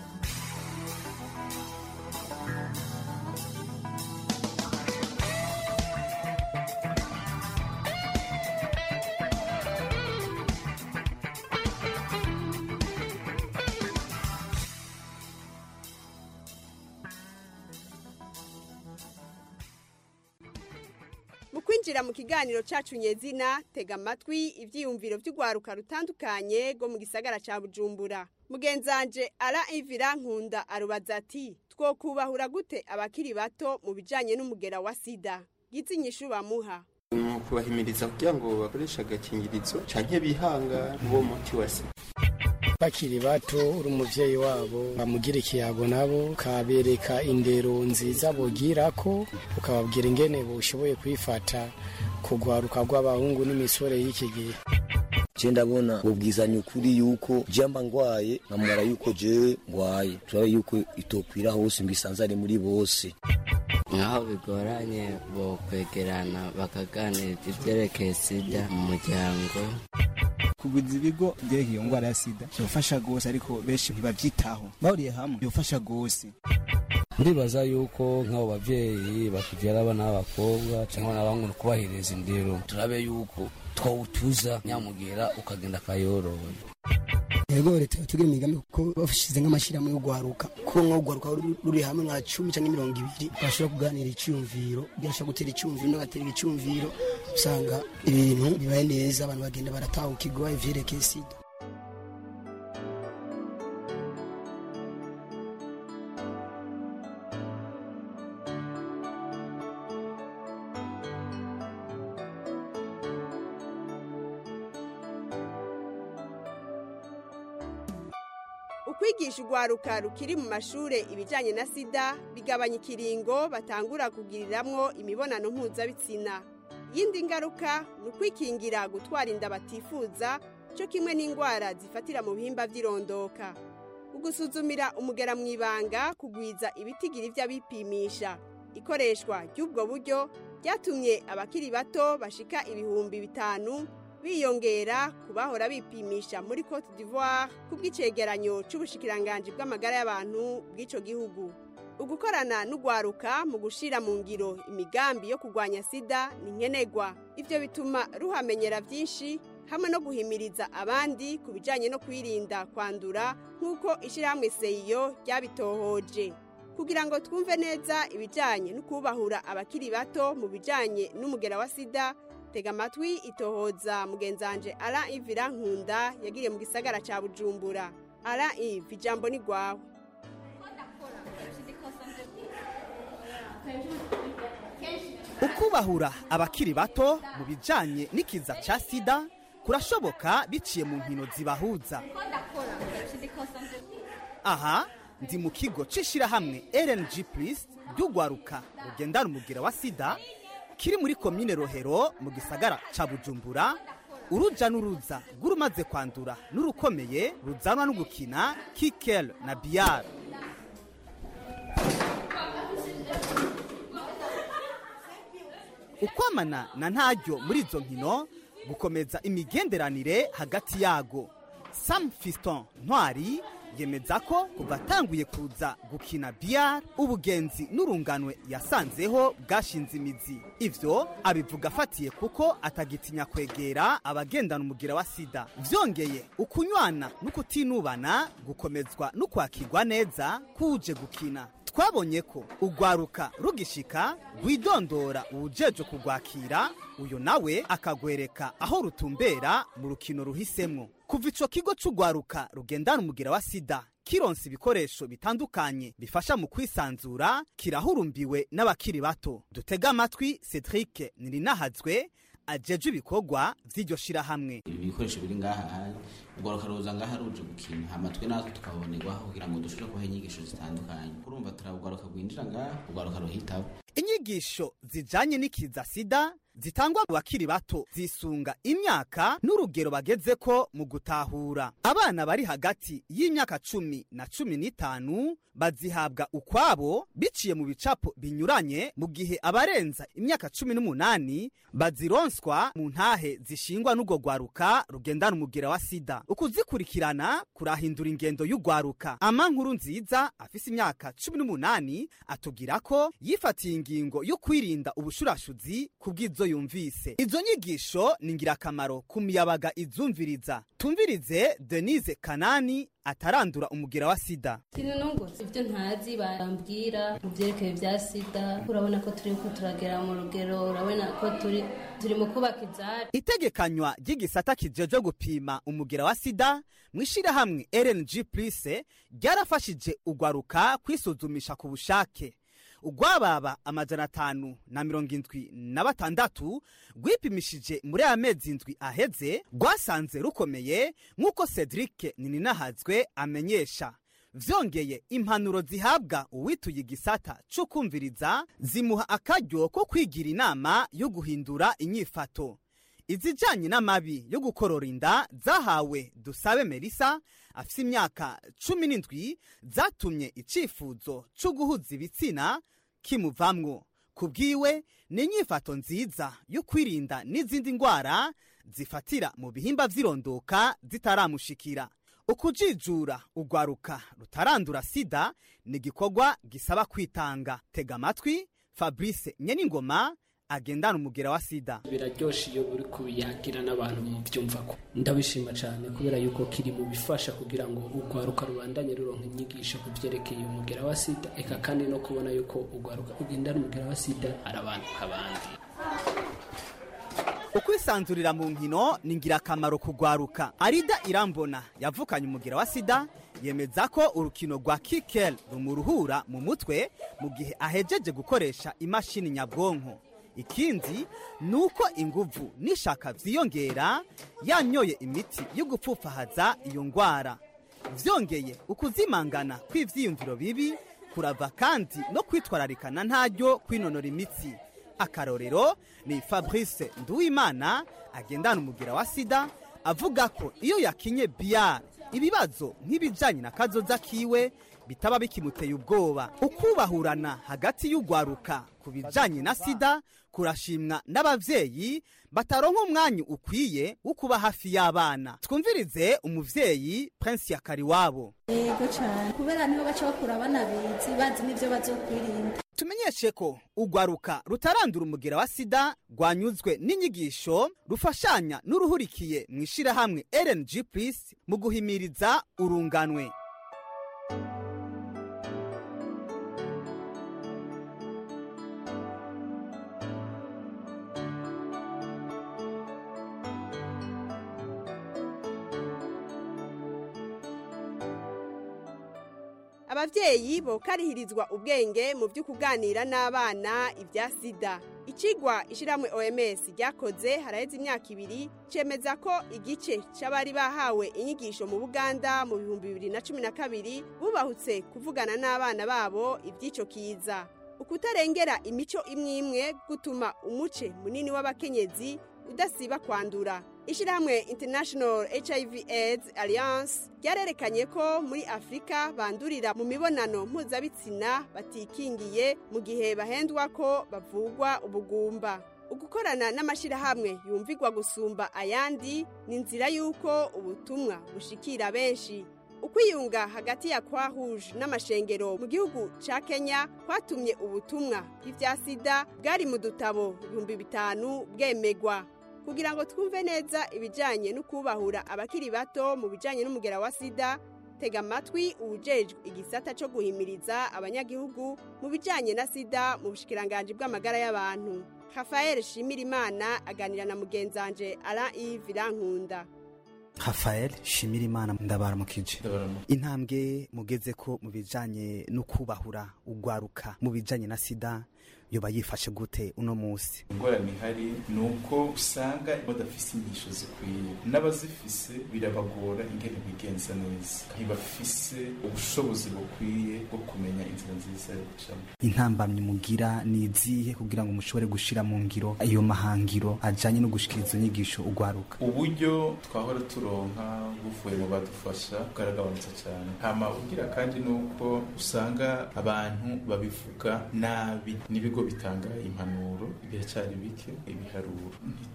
Kwinjira mu kiganiro cacu nyezina tega amatwi ivyiyumviro vy'ugwaruka rutandukanye go mu gisagara ca Bujumbura. Mugenzanje Ara Ivira Nkunda arubaza ati twokubahura gute abakiri bato mu bijanye n'umugera wa sida. Gizinyishu bamuha mu kubahimiriza kugira ngo bakoresha agakingirizo canke bihanga uwo muti wa sida. Bakiri bato uri umuvyeyi wabo bamugira ikiyago nabo kabereka indero nziza bogira ko ukababwira ingene boshoboye kwifata kugwaruka rw'abahungu n'imisore y'iki gihe. Je ndabona ubwizanye ukuri yuko jamba ngwaye nkamara yuko je ngwaye turabe yuko itokwira hose mbisanzare muri bose. Ngaho bigoranye bo kwegerana bakaganira ivyerekeye sida mu muryango. Kuguza ibigo byerekeye iyo ngwara ya sida byofasha gose ariko benshi ntibavyitaho. Bahuriye hamwe byofasha gose. Ndibaza yuko nk'abo bavyeyi bakuvyara abana b'abakobwa cyangwa n'abahungu kubahiriza indero turabe yuko twawutuza nyamugera ukagenda kayorowe. Yego leta tugira imigambi ko bafishize nk'amashirahamwe yo gwaruka ko nko gwaruka ruri hamwe nka cumi canke mirongo ibiri bashobora kuganira icyumviro byasha gutera icyumviro n'agatera icyumviro usanga ibintu bibaye neza abantu bagenda baratahukirwa ivyerekeye sida. Ukwigisha urwaruka rukiri mu mashure ibijanye na sida bigabanya ikiringo batangura kugiriramwo imibonano mpuzabitsina. Yindi ngaruka ni ukwikingira gutwara inda batifuza cyo kimwe n'indwara zifatira mu bihimba by'irondoka. Ugusuzumira umugera mu ibanga kugwiza ibitigiri by'abipimisha. Ikoreshwa ry'ubwo buryo ryatumye abakiri bato bashika ibihumbi bitanu biyongera kubahora bipimisha muri Cote d'Ivoire kubw'icegeranyo c'ubushikiranganji bw'amagara y'abantu bw'ico gihugu. Ugukorana n'ugwaruka mu gushira mu ngiro imigambi yo kurwanya sida ni nkenegwa. Ivyo bituma ruhamenyera vyinshi hamwe no guhimiriza abandi ku bijanye no kwirinda kwandura nk'uko ishirahamwe Seyo ryabitohoje. Kugira ngo twumve neza ibijanye no kubahura abakiri bato mu bijanye n'umugera wa sida, tega amatwi itohoza mugenzanje Alain Yves Nkunda yagiriye mu gisagara ca Bujumbura. Alain Yves, ijambo ni gwawe. Ukubahura abakiri bato mu bijanye n'ikiza ca sida kurashoboka biciye mu nkino zibahuza. Aha ndi mu kigo c'ishirahamwe R N G plus ry'ugwaruka rugendana umugera wa sida kiri muri komine Rohero mu gisagara ca Bujumbura. Uruja n'uruza gurumaze kwandura n'urukomeye ruzanwa no gukina kikel na biyar. Ukwamana na ntaryo muri izo nkino gukomeza imigenderanire hagati yago. Sam Fiston Ntwari yemeza ko kuva atanguye kuza gukina biyar ubugenzi n'urunganwe yasanzeho bwashinze imizi. Ivyo abivuga afatiye kuko atagitinya kwegera abagendana umugira wa sida. Vyongeye ukunywana n'ukutinubana gukomezwa n'ukwakirwa neza kuje gukina. Twabonye ko ugwaruka rugishika rwidondora uwujeje kugwakira, uyo nawe akagwereka aho rutumbera mu rukino ruhisemwo. Kuva ico kigo c'ugwaruka rugendana umugira wa sida kironse ibikoresho bitandukanye bifasha mu kwisanzura, kirahurumbiwe n'abakiri bato. Dutega amatwi Cedric Nirinahazwe ajeje ibikorwa vy'iryo shirahamwe. Ibikoresho biri ngaha ugwaruka ruza ngaha ruje gukina, amatwe natwe tukabonerwaho kugira ngo dushobore kubaha inyigisho zitandukanye. Kurumva turabugwaruka gwinjira ngaha ugwaruka ruhitabo. Inyigisho zijanye n'ikiza sida zitangwa mu bakiri bato zisunga imyaka n'urugero bagezeko mu gutahura. Abana bari hagati y'imyaka cumi na cumi n'itanu bazihabwa ukwabo biciye mu bicapo binyuranye, mu gihe abarenza imyaka cumi n'umunani bazironswa mu ntahe zishingwa n'ubwo gwaruka rugendana umugira wa sida. Ukuzikurikirana kurahindura ingendo y'ugwaruka. Amankuru nziza afise imyaka cumi n'umunani atubwira ko yifatiye ingingo yo kwirinda ubushurashuzi kubw'izo yumvise. Izo nyigisho ni ngirakamaro ku miyabaga izumviriza. Tumvirize Denise Kanani atarandura umugira wa sida. Sinunguze ivyo ntazi bambwira mu vyerekeye vya sida. Urabona ko turi ko turagera mu rugero, urabona ko turi turi mu kubaka izari. Itegekanywa ry'igisata kijeje gupima umugira wa sida mwishira hamwe R N G plus ryarafashije ugwaruka kwisuzumisha ku bushake. Ugwababa amajana atanu na mirongo indwi na batandatu gwipimishije muri amezi indwi aheze gwasanze rukomeye nk'uko Cedric Nininahazwe amenyesha. Vyongeye impanuro zihabwa uwituye igisata cyo kumviriza zimuha akaryo ko kwigira inama yo guhindura inyifato. Izijanye n'amabi yo gukorora inda zahawe Dusabe Melissa afise imyaka cumi n'indwi zatumye icifuzo cyo guhuza ibitsina kimuvamwo. Kubwiwe ni inyifato nziza yo kwirinda n'izindi ngwara zifatira mu bihimba vy'irondoka zitaramushikira. Ukujijura ugwaruka rutarandura sida ni gikorwa gisaba kwitanga. Tega amatwi Fabrice Nyeningoma agendana umugira wa sida. Biraryoshe iyo uri kubiyagira n'abantu mu byumva ko ndabishima cyane kubera yuko kiri mu bifasha kugira ngo ugwaruka rubandanye ruronka inyigisho ku byerekeye umugira wa sida, eka kandi no kubona yuko ugwaruka ugendana umugira wa sida arabantu kabandi. Ukwisanzurira mu nkino ni ngirakamaro kugwaruka. Arida Irambona yavukanye umugira wa sida yemeza ko urukino rwa kikel rumuruhura mu mutwe mu gihe ahejeje gukoresha imashini nyabwonko. Ikindi nuko inguvu nishaka vyiyongera yanyoye imiti yo gupfufahaza iyo ngwara. Vyongeye ukuzimangana kw'ivyiyumviro bibi kurava kandi no kwitwararikana ntaryo kwinonora imitsi. Akarorero ni Fabrice Nduwimana agendana umugira wa sida avuga ko iyo yakinye biyar ibibazo nk'ibijanye na kazoza kiwe bitaba bikimuteye ubwoba. Ukubahurana hagati y'ugwaruka ku bijanye na sida kurashimwa n'abavyeyi bataronka umwanya ukwiye wo kuba hafi y'abana. Twumvirize umuvyeyi Prince Yakariwabo. Yego cyane kubera niho baca bakura abana bizi bazi n'ivyo bazokwirinda. Tumenyeshe ko ugwaruka rutarandura umugera wa sida rwanyuzwe n'inyigisho rufashanya n'uruhurikiye mu ishirahamwe L N G plus mu guhimiriza urunganwe. Abavyeyi bo karihirizwa ubwenge mu byo kuganira n'abana ibya sida. Ikigwa ishiramwe O M S ryakoze haraheze imyaka ibiri cemeza ko igice c'abari bahawe inyigisho mu Buganda mu bihumbi bibiri na cumi na kabiri bubahutse kuvugana n'abana babo iby'ico kiza. Ukutarengera imico imwe imwe gutuma umuce munini w'abakenyezi udasiba kwandura. Ishirahamwe International H I V AIDS Alliance ryarerekanye ko muri Afrika bandurira mu mibonano mpuzabitsina batikingiye mu gihe bahendwa ko bavugwa ubugumba. Ugukorana n'amashirahamwe yumvigwa gusumba ayandi ni nzira yuko ubutumwa bushikira benshi. Ukwiyunga hagati ya Croix Rouge n'amashengero mu gihugu ca Kenya kwatumye ubutumwa bw'ivya sida bwari mu dutabo ibihumbi bitanu bwemegwa. Kugira ngo twumve neza ibijanye no kubahura abakiri bato mu bijanye n'umugera wa sida, tega amatwi ubujejwe igisata cyo guhimiriza abanyagihugu mu bijanye na sida mu bushikiranganje bw'amagara y'abantu. Raphael Shimirimana aganira na mugenzanje Alain Yves Irankunda. Raphael Shimirimana ndabaramukije. Intambwe mugeze ko mu bijanye no kubahura ugwaruka mu bijanye na sida yoba yifashe gute uno musi? Ingorane hari nuko usanga badafise inyigisho zikwiye, n'abazifise birabagora ingene bigenza neza, ntibafise ubushobozi bukwiye bwo kumenya inzira nziza yo gucamo. Intambamye mugira ni izihe kugira ngo mushobore gushira mu ngiro ayo mahangiro ajanye no gushikiriza inyigisho ugwaruka? Uburyo twahora turonka buvuye mu badufasha bwaragabanutse cyane. Hama ugira kandi nuko usanga abantu babivuga nabi nibigo bitanga impanuro biracyari bike ibiharuro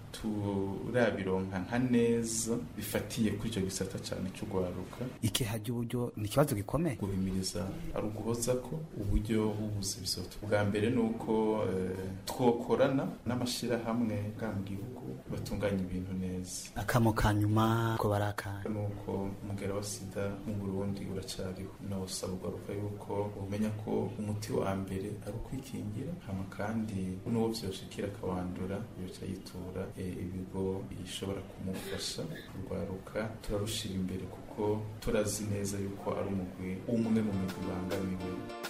ntiturabironka nka neza bifatiye kuri icyo gisata cyane cy'ugwaruka. Iki hajya uburyo ni ikibazo gikomeye guhimiriza ari uguhoza ko uburyo bubuze bisoto. Bwa mbere nuko eh, twokorana n'amashirahamwe bwa mu gihugu batunganya ibintu neza. Akamo kanyuma ko baraka nuko umugera wa sida mu Burundi uracyariho, no sabugwaruka yuko umenya ko umuti wa mbere ari ukwikingira, kandi n'uwo vyoshikira akawandura yoca yitura ibigo bishobora kumufasha kurwaruka. Turarushira imbere kuko turazi neza yuko ari umugwi umwe mu migwi bangamiwe.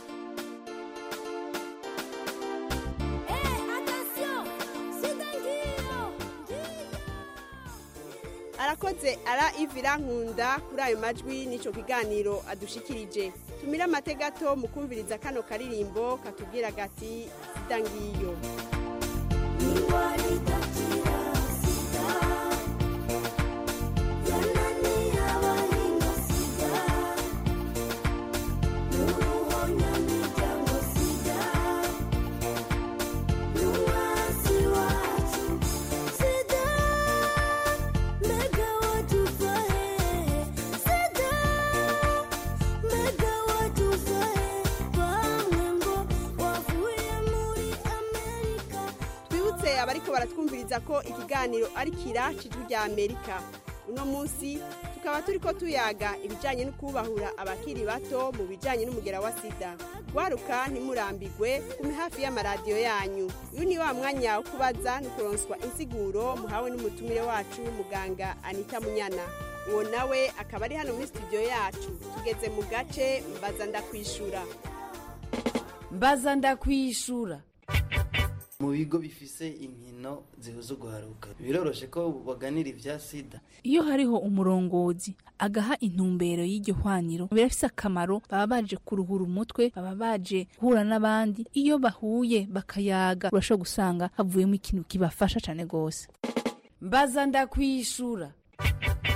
Arakoze Ara Ivira Nkunda kuri ayo majwi n'ico kiganiro adushikirije. Tumira amategato mu kumviriza kano karirimbo katubwira gati sida ngiyo. Abariko baratwumviriza ko ikiganiro ari kira cijwi rya Amerika. Uno munsi tukaba turiko tuyaga ibijanye no kubahura abakiri bato mu bijanye n'umugera wa sida. Gwaruka ntimurambigwe kume hafi y'amaradiyo yanyu. Uyu ni wa mwanya wo kubaza no kuronswa insiguro muhawe n'umutumire wacu muganga Anita Munyana. Uwo nawe akaba ari hano muri studio yacu. Tugeze mu gace mbaza ndakwishura. Mbaza ndakwishura. Mu bigo bifise inkino zihuza guharuka biroroshe ko baganira ivya sida. Iyo hariho umurongozi agaha intumbero y'iryo hwaniro birafise akamaro, baba baje kuruhura umutwe, baba baje guhura n'abandi. Iyo bahuye bakayaga urashobora gusanga havuyemo ikintu kibafasha cyane gose. Mbaza ndakwishura.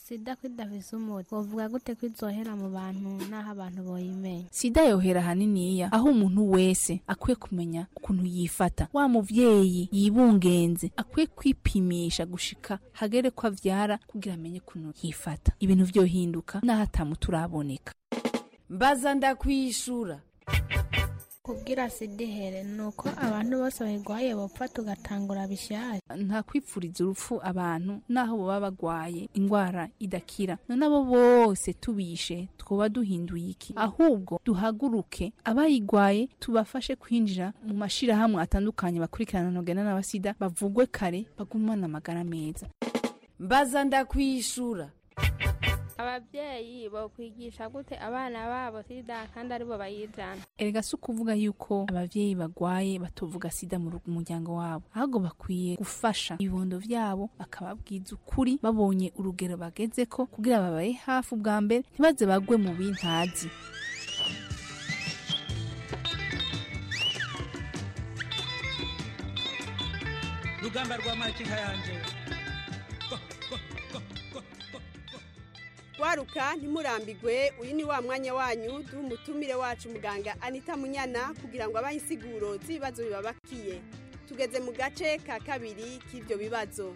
sida kwidafise umuti wovuga gute kwizohera mu bantu naho abantu boyimenya? Sida yohera haniniya aho umuntu wese akwiye kumenya ukuntu yifata. Wa muvyeyi yibungenze akwiye kwipimisha gushika hagere ko avyara kugira amenye ukuntu yifata. Ibintu vyohinduka naho atamuturaboneka. Mbaza ndakwishura. Kugira sida ihere nuko abantu bose bayigwaye bopfa tugatangura bishyashya. Nta kwipfuriza urupfu abantu naho baba bagwaye ingwara idakira. None abo bose tubishe twoba duhinduye iki? Ahubwo duhaguruke abayigwaye tubafashe kwinjira mu mashirahamwe atandukanye bakurikirana nogena n'abasida bavugwe kare bagumana amagara meza. Mbaza ndakwishura. Abavyeyi bo kwigisha gute abana babo sida kandi aribo bayijana? Erega si ukuvuga yuko abavyeyi bagwaye batovuga sida mu muryango wabo, ahubwo bakwiye gufasha ibibondo vyabo bakababwiza ukuri babonye urugero bagezeko kugira babaye hafi ubwa mbere ntibaze bagwe mu bintazi. Rugamba rwa makinka yanje. Waruka ntimurambigwe, uyu ni wa mwanya wanyu duha umutumire wacu muganga Anita Munyana kugira ngo abahe insiguro z'ibibazo bibabakiye. Tugeze mu gace ka kabiri k'ivyo bibazo.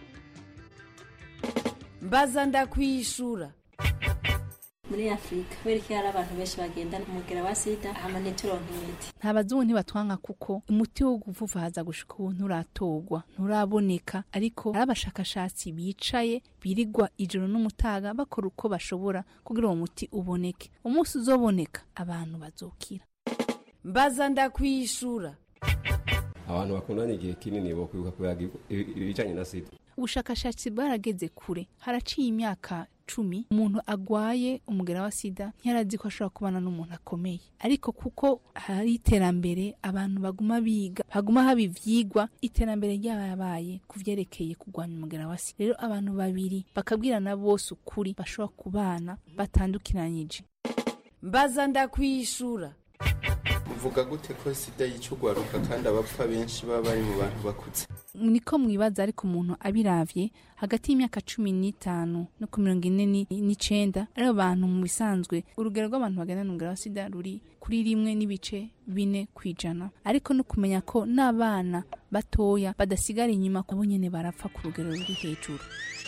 Mbaza ndakwishura. Muri Afrika bereke hari abantu benshi bagenda umugera wa sida hama ntituronke imiti. Nta bazungu ntibatwanga kuko umuti wo guvuvaza gushika ubu nturatogwa nturaboneka, ariko hari abashakashatsi bicaye birigwa ijoro n'umutaga bakora uko bashobora kugira uwo muti uboneke. Umunsi uzoboneka abantu bazokira. Mbaza ndakwishura. Abantu bakundanye igihe kinini bo kwibuka kuyaga ibijanye na sida. Ubushakashatsi bwarageze kure, haraciye imyaka cumi umuntu agwaye umugera wa sida ntiyarazi ko ashobora kubana n'umuntu akomeye, ariko kuko hari iterambere abantu baguma biga baguma haba ivyigwa, iterambere ryabaye kuvyerekeye kugwanya umugera wa sida. Rero abantu babiri bakabwirana bose ukuri bashobora kubana batandukiranije. Mbaza ndakwishura. Uvuga gute ko sida yicugwaruka kandi abapfa benshi baba bari mu bantu bakuze? Niko mwibaza, ariko umuntu abiravye hagati y'imyaka cumi n'itanu no ku mirongo ine n'icenda ari abantu mu bisanzwe urugero rw'abantu bagana n'umugera wa sida ruri kuri rimwe n'ibice bine kwijana, ariko no kumenya ko n'abana batoya badasigara inyuma abo nyene barapfa ku rugero ruri hejuru.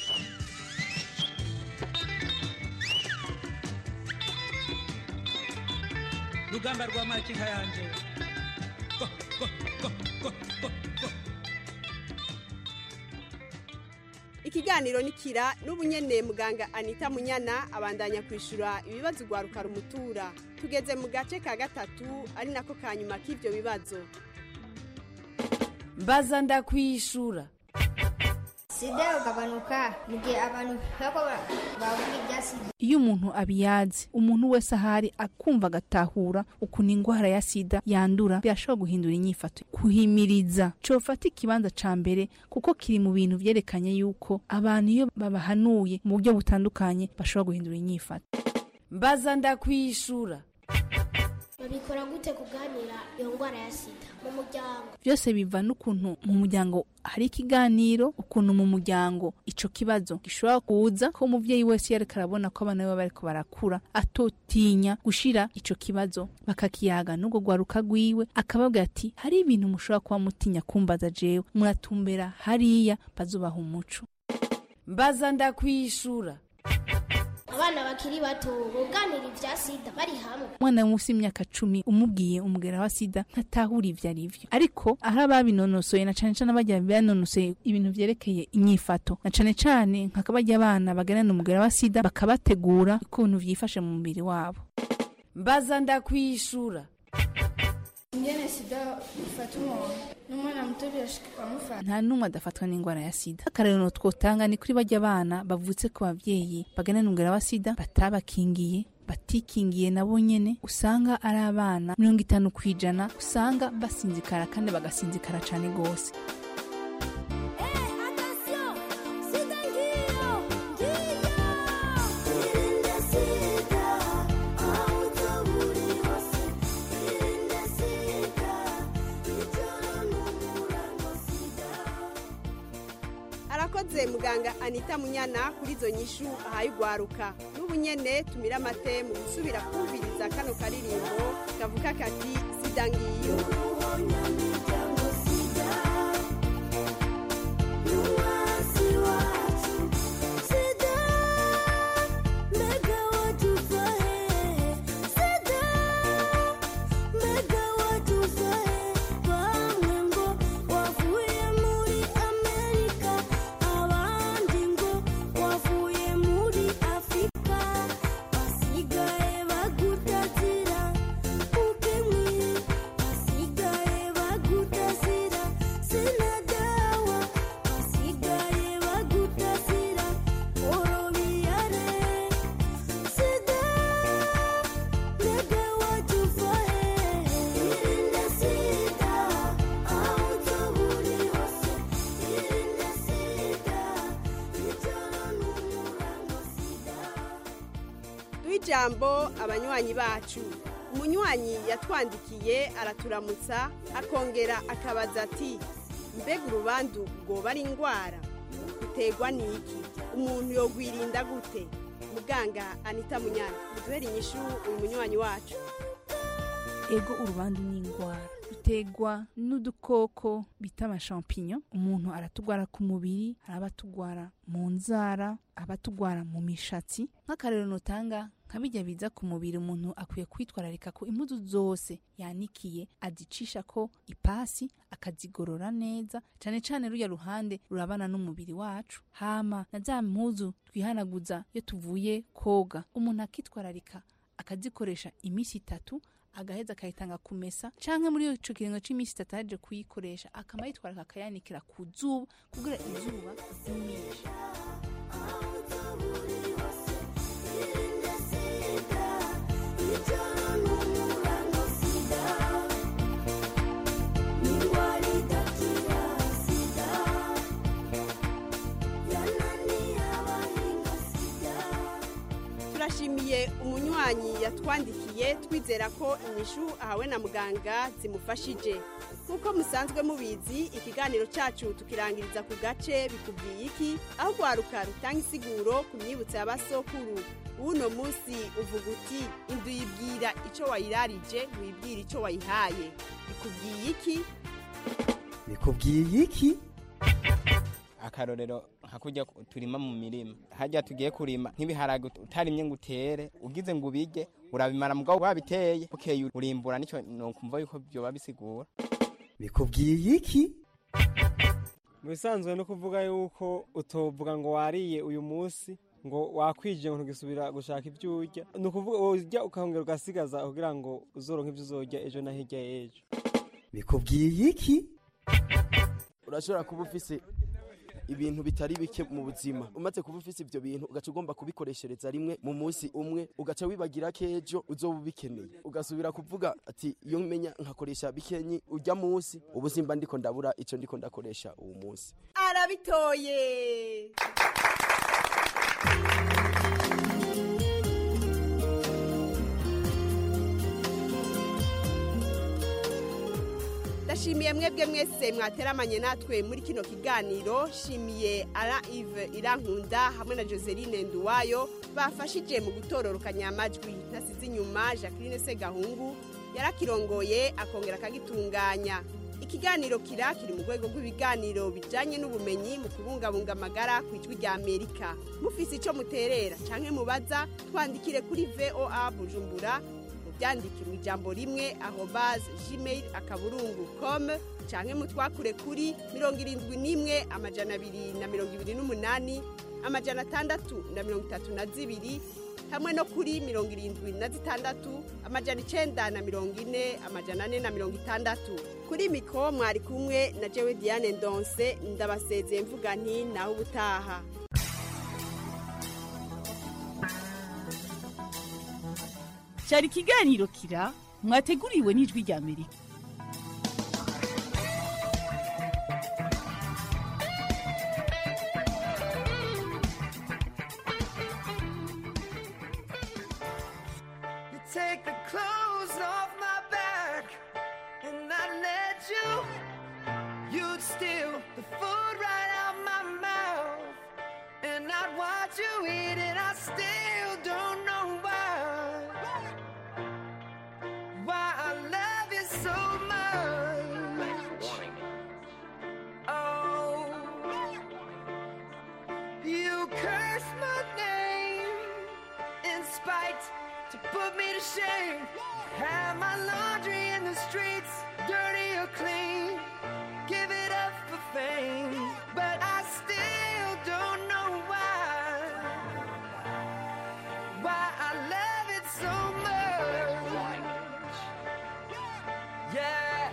Rugamba rwa makinka yanje. Go, go, go, go, go, go. Ikiganiro nikira n'ubunyene muganga Anita Munyana abandanya kwishura ibibazo gwaruka rumutura. Tugeze mu gace ka gatatu ari nako kanyuma k'ivyo bibazo. Mbaza ndakwishura. Sida ugabanuka mugihe abantu bako bavuga ibya sida. Iyo umuntu abiyazi, umuntu wese ahari akumva gatahura ukuntu ingwara ya sida yandura, byashobora guhindura inyifato. Kuhimiriza cofata ikibanza ca mbere kuko kiri mu bintu vyerekanye yuko abantu iyo babahanuye mu buryo butandukanye bashobora guhindura inyifato. Mbaza ndakwishura. Babikora gute kuganira iyo ngwara ya sida mu muryango? Byose biva n'ukuntu mu muryango hari ikiganiro, ukuntu mu muryango ico kibazo gishobora kuza ko umuvyeyi wese yareka arabona ko abana be bariko barakura atotinya gushira ico kibazo bakakiyaga n'ubwo gwaruka gwiwe, akababwira ati hari ibintu mushobora kuba mutinya kumbaza jewe, muratumbera hariya bazubaha umuco. Mbaza ndakwishura. Abana bakiri bato boganira ivya sida bari hamwe. Mwana musi imyaka cumi umubwiye umugera wa sida ntatahura ivyo arivyo, ariko aho ababinonosoye na cane cane abajya banonosoye ibintu vyerekeye inyifato na cane cane nkakabajya abana baganana umugera wa sida bakabategura ukuntu vyifashe mu mubiri wabo. Mbaza ndakwishura. Ingene sida ifata umuntu n'umwana muto birashika. Nta numwe adafatwa n'ingwara ya sida. Akarero twotanga ni kuri bajya abana bavutse ku bavyeyi baganana umugera wa sida batabakingiye batikingiye nabo nyene, usanga ari abana mirongo itanu kwijana usanga basinzikara kandi bagasinzikara cane gose. arakoze muganga Anita Munyana kuri izo nyishu ahaye ugwaruka. N'ubu nyene tumira amate mu gusubira kumviriza kano karirimbo kavuga kati sida ngiyo. Ijambo abanywanyi bacu. Umunywanyi yatwandikiye araturamutsa akongera akabaza ati mbega urubandu rwoba ari ingwara utegwa niki umuntu yogwirinda gute? Muganga Anita Munyana duhere inyishu uyu munywanyi wacu. Ego urubandu ni ingwara rutegwa n'udukoko bita ama champignon. Umuntu aratugwara ku mubiri, arabatugwara mu nzara, abatugwara mu mishatsi. Nk'akarero notanga nkabijya biza ku mubiri, umuntu akwiye kwitwararika ko impuzu zose yanikiye azicisha ko ipasi akazigorora neza, cyane cyane ruya ruhande rurabana n'umubiri wacu. Hama na za mpuzu twihanaguza iyo tuvuye koga, umuntu akitwararika akazikoresha imisi itatu agaheza akayitanga kumesa, canke muri ico kiringo c'imisi itatu aje kuyikoresha akama yitwararika akayanikira ku zuba kugira izuba zimisha. Turashimiye umunywanyi yatwandikiye twizera ko inyishu ahawe na muganga zimufashije. Nkuko musanzwe mubizi ikiganiro cacu tukirangiriza ku gace bikubwiye iki, aho gwaruka rutanga isiguro ku myibutso y'abasokuru. Uno musi uvuga uti indu yibwira ico wayirarije wibwira ico wayihaye. Bikubwiye iki? Bikubwiye iki? Akarorero hakurya turima mu mirima, hajya tugiye kurima nk'ibiharage utarimye ngo utere, ugize ngo ubige urabimara mugabo babiteye bukeye urimbura. Nico no kumva yuko byo babisigura. Bikubwiye iki? Mubisanzwe no kuvuga yuko utovuga ngo wariye uyu munsi ngo wakwije ngo ntugisubira gushaka ibyo urya, no kuvuga urya ukahongera ugasigaza kugira ngo uzoronke ibyo uzorya ejo na hirya ejo. Bikubwiye iki? Urashobora kuba ufise ibintu bitari bike mu buzima, umaze kuba ufise ibyo bintu ugaca ugomba kubikoreshereza rimwe mu munsi umwe, ugaca wibagira kejo uzoba ubikeneye, ugasubira kuvuga ati iyo menya nkakoresha bikenyi urya munsi ubuzimba ndiko ndabura ico ndiko ndakoresha uwo munsi. Arabitoye. Ndashimiye mwebwe mwese mwateramanye natwe muri kino kiganiro. Shimiye Ara Yves Irankunda hamwe na Joseline Nduwayo bafashije mu gutororokanya amajwi. Nasize inyuma Jacqueline Segahungu yarakirongoye akongera akagitunganya. Ikiganiro kira kiri mu rwego rw'ibiganiro bijanye n'ubumenyi mu kubungabunga amagara ku ijwi rya Amerika. Mufise ico muterera canke mubaza twandikire kuri V O A Bujumbura byandike mu ijambo rimwe arobase gmail akaburungu com canke mutwakure kuri mirongo irindwi n'imwe amajana abiri na mirongo ibiri n'umunani amajana atandatu na mirongo itatu na zibiri hamwe no kuri mirongo irindwi na zitandatu amajana icenda na mirongo ine amajana ane na mirongo itandatu. Kuri mikro mwari kumwe na jewe Diane Ndonse, ndabasezeye mvuga nti naho ubutaha. Cyari kiganiro kira mwateguriwe n'ijwi rya Amerika. Take the clothes off my back and I let you, you'd steal the food right out my mouth. shame. Have my laundry in the streets, dirty or clean. Give it up for fame, but I still don't know why. Why I love it so much. Yeah.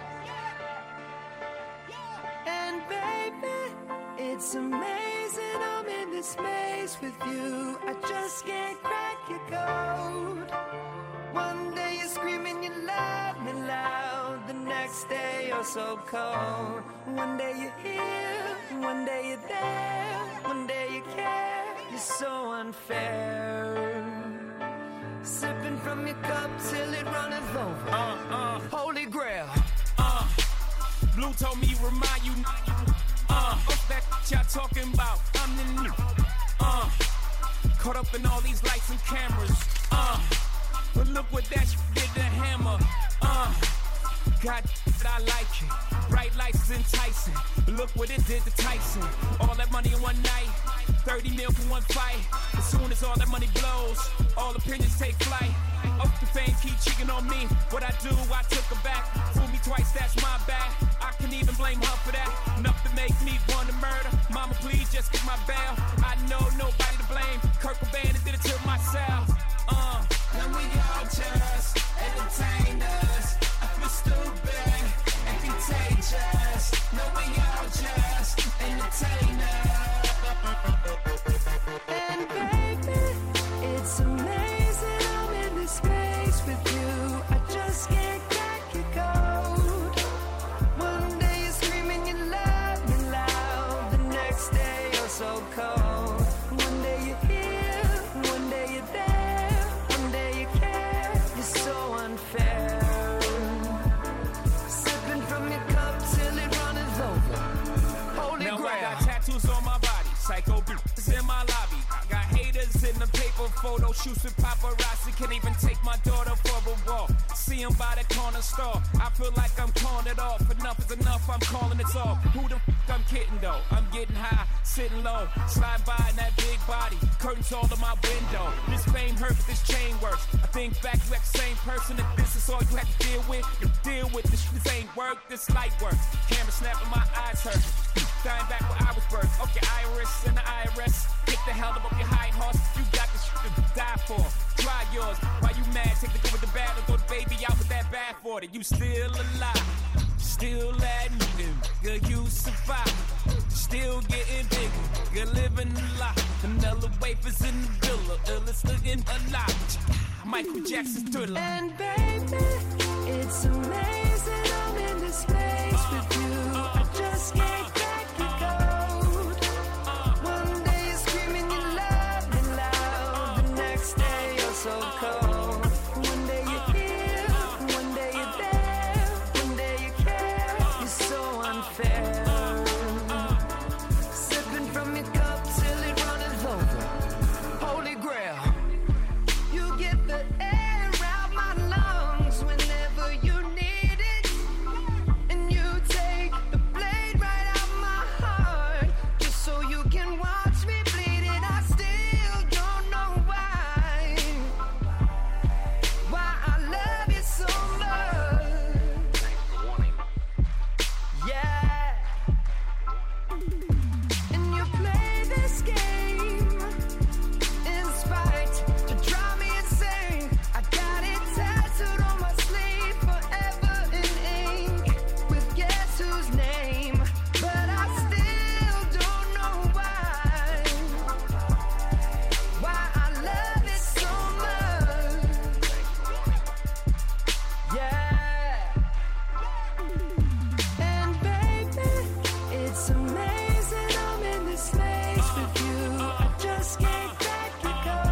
And baby, it's amazing I'm in this space with you. I just can't crack your code. One day you're screaming you love me loud, the next day you're so cold. One day you're here, one day you're there, one day you care, you're so unfair. Sipping from your cup till it runneth over. Uh, uh, Holy Grail. Uh, Blue told me remind you. Uh, what's that y'all talking about? I'm the new. Uh, caught up in all these lights and cameras. Uh, but look what that sh- did to Hammer. Uh, God, I like it. Bright lights is enticing. Look what it did to Tyson. All that money in one night. thirty mil for one fight. As soon as all that money blows, all opinions take flight. Up the fame, keep cheating on me. What I do, I took her back. Fool me twice, that's my bad. I can even blame her for that. Enough to make me want to murder. Mama, please just get my bail. I know nobody to blame. Kurt Cobain did it to myself. Uh, and we all just entertain us. I feel stupid and contagious. No, we all just entertain us. And baby, it's amazing I'm in this space with you. I just can't crack your code. One day you're screaming you love me loud, the next day you're so cold. One day you're here, one day you're there, one day you care, you're so unfair. Sipping from your cup till it runneth over. Holy now Grail. I got tattoos on my body, psycho bitches in my lobby. I got haters in the paper photo shoots with paparazzi. Can't even take my daughter for a walk. See him by the corner store. I feel like I'm calling it off. Enough is enough, I'm calling it off. Who the f*** I'm kidding though? I'm getting high, sitting low, slide by in that big body. Curtains all in my window. This fame hurt, but this chain works. I think back, you act the same person. If this is all you have to deal with, you deal with this. This ain't work, this light work. Camera snapping, my eyes hurt. Dying back where I was birthed. Okay, Iris and the I R S. Get the hell up your high horse. You got the shit to die for. Try yours. Why you mad? Take the good with the bad and throw the baby out with that bad for it. You still alive. Still admitting, good you survive. Still getting bigger, good living a lot. Vanilla wafers in the villa, illest looking alive. Michael Jackson's Thriller. And baby, it's amazing I'm in this space with you. I just can't crack your code. One day you're screaming you love me loud, the next day you're so cold. One day you're here, one day you're there, one day you care, you're so unfair. Sipping from your cup till it runneth over. Holy Grail. You get the air out my lungs whenever you need it. And you take the blade right out my heart just so you can watch me bleed it. I still don't know why. Why I love you so much. Yeah. And you play this game in spite to drive me insane. I got it tattooed on my sleeve forever in ink with guess whose name. But I still don't know why. Why I love it so much. Yeah. And baby, it's amazing I'm in this space with you. I just can't crack your code.